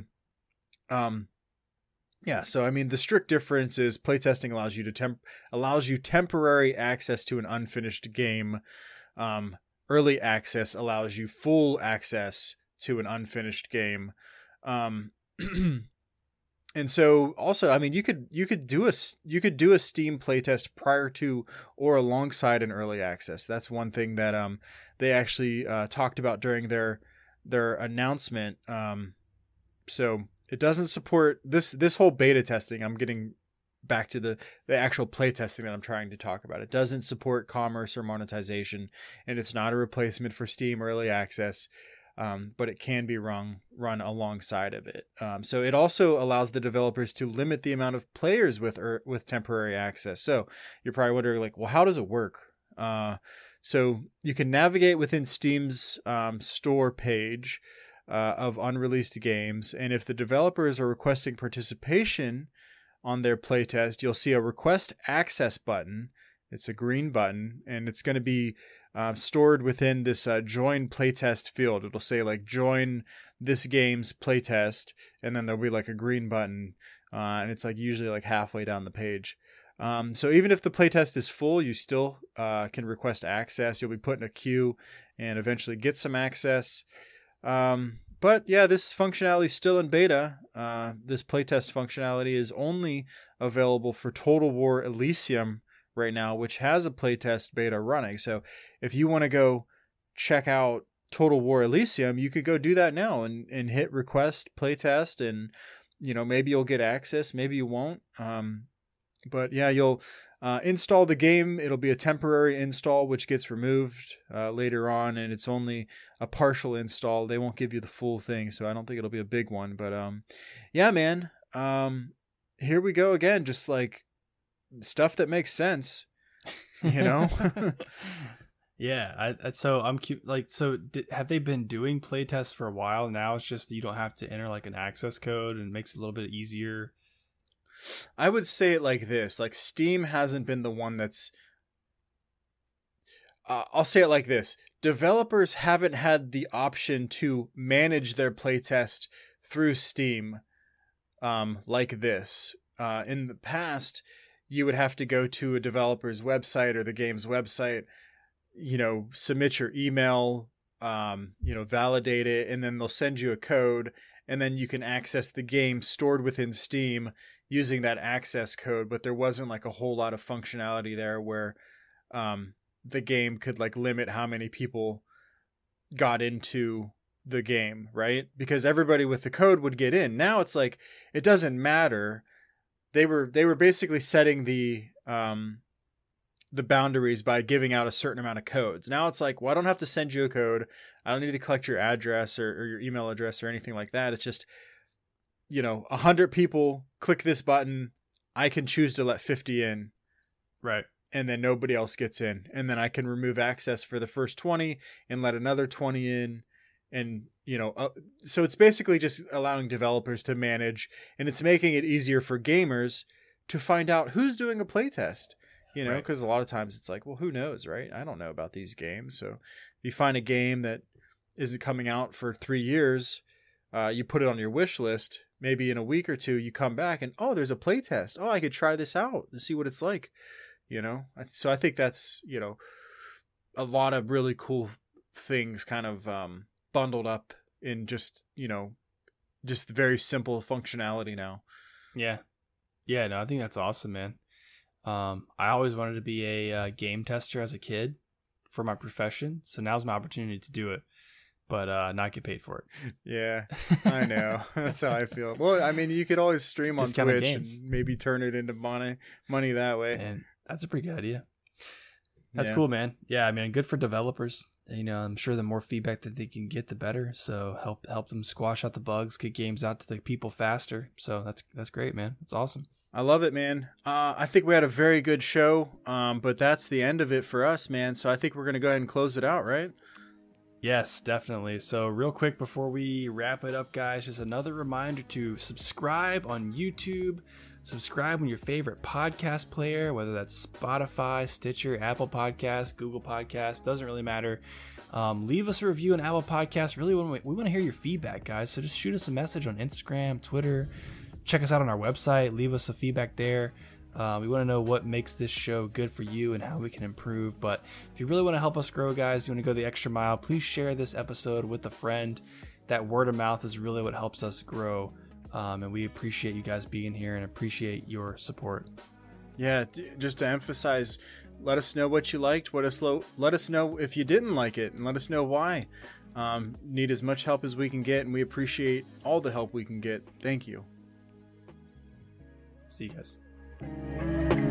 so I mean, the strict difference is playtesting allows you temporary access to an unfinished game. Early access allows you full access to an unfinished game. And so also, I mean, you could do a Steam playtest prior to or alongside an early access. That's one thing that they actually talked about during their announcement. So it doesn't support this whole beta testing. I'm getting back to the actual playtesting that I'm trying to talk about. It doesn't support commerce or monetization, and it's not a replacement for Steam early access. But it can be run alongside of it. So it also allows the developers to limit the amount of players with temporary access. So you're probably wondering, like, well, how does it work? So you can navigate within Steam's store page of unreleased games, and if the developers are requesting participation on their playtest, you'll see a request access button. It's a green button, and it's going to be stored within this join playtest field. It'll say like join this game's playtest, and then there'll be like a green button, and it's like usually like halfway down the page. So even if the playtest is full, you still can request access. You'll be put in a queue and eventually get some access. But yeah, this functionality is still in beta. This playtest functionality is only available for Total War Elysium right now, which has a playtest beta running. So if you want to go check out Total War Elysium, you could go do that now and hit request playtest, and maybe you'll get access, maybe you won't. But yeah, you'll install the game. It'll be a temporary install, which gets removed later on, and it's only a partial install. They won't give you the full thing, so I don't think it'll be a big one. But yeah, man, here we go again, just like stuff that makes sense, Yeah, so I'm cute. Like, so have they been doing playtests for a while now? It's just you don't have to enter like an access code, and it makes it a little bit easier. I would say it like this: like Steam hasn't been the one that's. I'll say it like this: developers haven't had the option to manage their playtest through Steam, like this. In the past, you would have to go to a developer's website or the game's website, submit your email, validate it, and then they'll send you a code, and then you can access the game stored within Steam using that access code, but there wasn't like a whole lot of functionality there where the game could like limit how many people got into the game, right? Because everybody with the code would get in. Now it's like it doesn't matter. They were basically setting the boundaries by giving out a certain amount of codes. Now it's like, well, I don't have to send you a code. I don't need to collect your address or your email address or anything like that. It's just, 100 people click this button. I can choose to let 50 in. Right. And then nobody else gets in. And then I can remove access for the first 20 and let another 20 in. And, so it's basically just allowing developers to manage, and it's making it easier for gamers to find out who's doing a playtest, because a lot of times it's like, well, who knows, right? I don't know about these games. So if you find a game that isn't coming out for 3 years, you put it on your wish list, maybe in a week or two, you come back and, oh, there's a playtest. Oh, I could try this out and see what it's like, So I think that's, a lot of really cool things kind of, bundled up in just very simple functionality now. Yeah no, I think that's awesome, man. I always wanted to be a game tester as a kid for my profession, so now's my opportunity to do it, but not get paid for it. Yeah, I know. That's how I feel. Well, I mean, you could always stream on Twitch and maybe turn it into money that way, and that's a pretty good idea. That's cool, man. Yeah, I mean, good for developers. I'm sure the more feedback that they can get, the better. So help them squash out the bugs, get games out to the people faster. So that's great, man. That's awesome. I love it, man. I think we had a very good show, but that's the end of it for us, man. So I think we're going to go ahead and close it out, right? Yes, definitely. So real quick before we wrap it up, guys, just another reminder to subscribe on YouTube. Subscribe on your favorite podcast player, whether that's Spotify, Stitcher, Apple Podcasts, Google Podcasts, doesn't really matter. Leave us a review on Apple Podcasts. Really, we want to hear your feedback, guys. So just shoot us a message on Instagram, Twitter. Check us out on our website. Leave us a feedback there. We want to know what makes this show good for you and how we can improve. But if you really want to help us grow, guys, you want to go the extra mile, please share this episode with a friend. That word of mouth is really what helps us grow. And we appreciate you guys being here and appreciate your support. Yeah, just to emphasize, let us know what you liked. Let us know if you didn't like it, and let us know why. Need as much help as we can get, and we appreciate all the help we can get. Thank you. See you guys.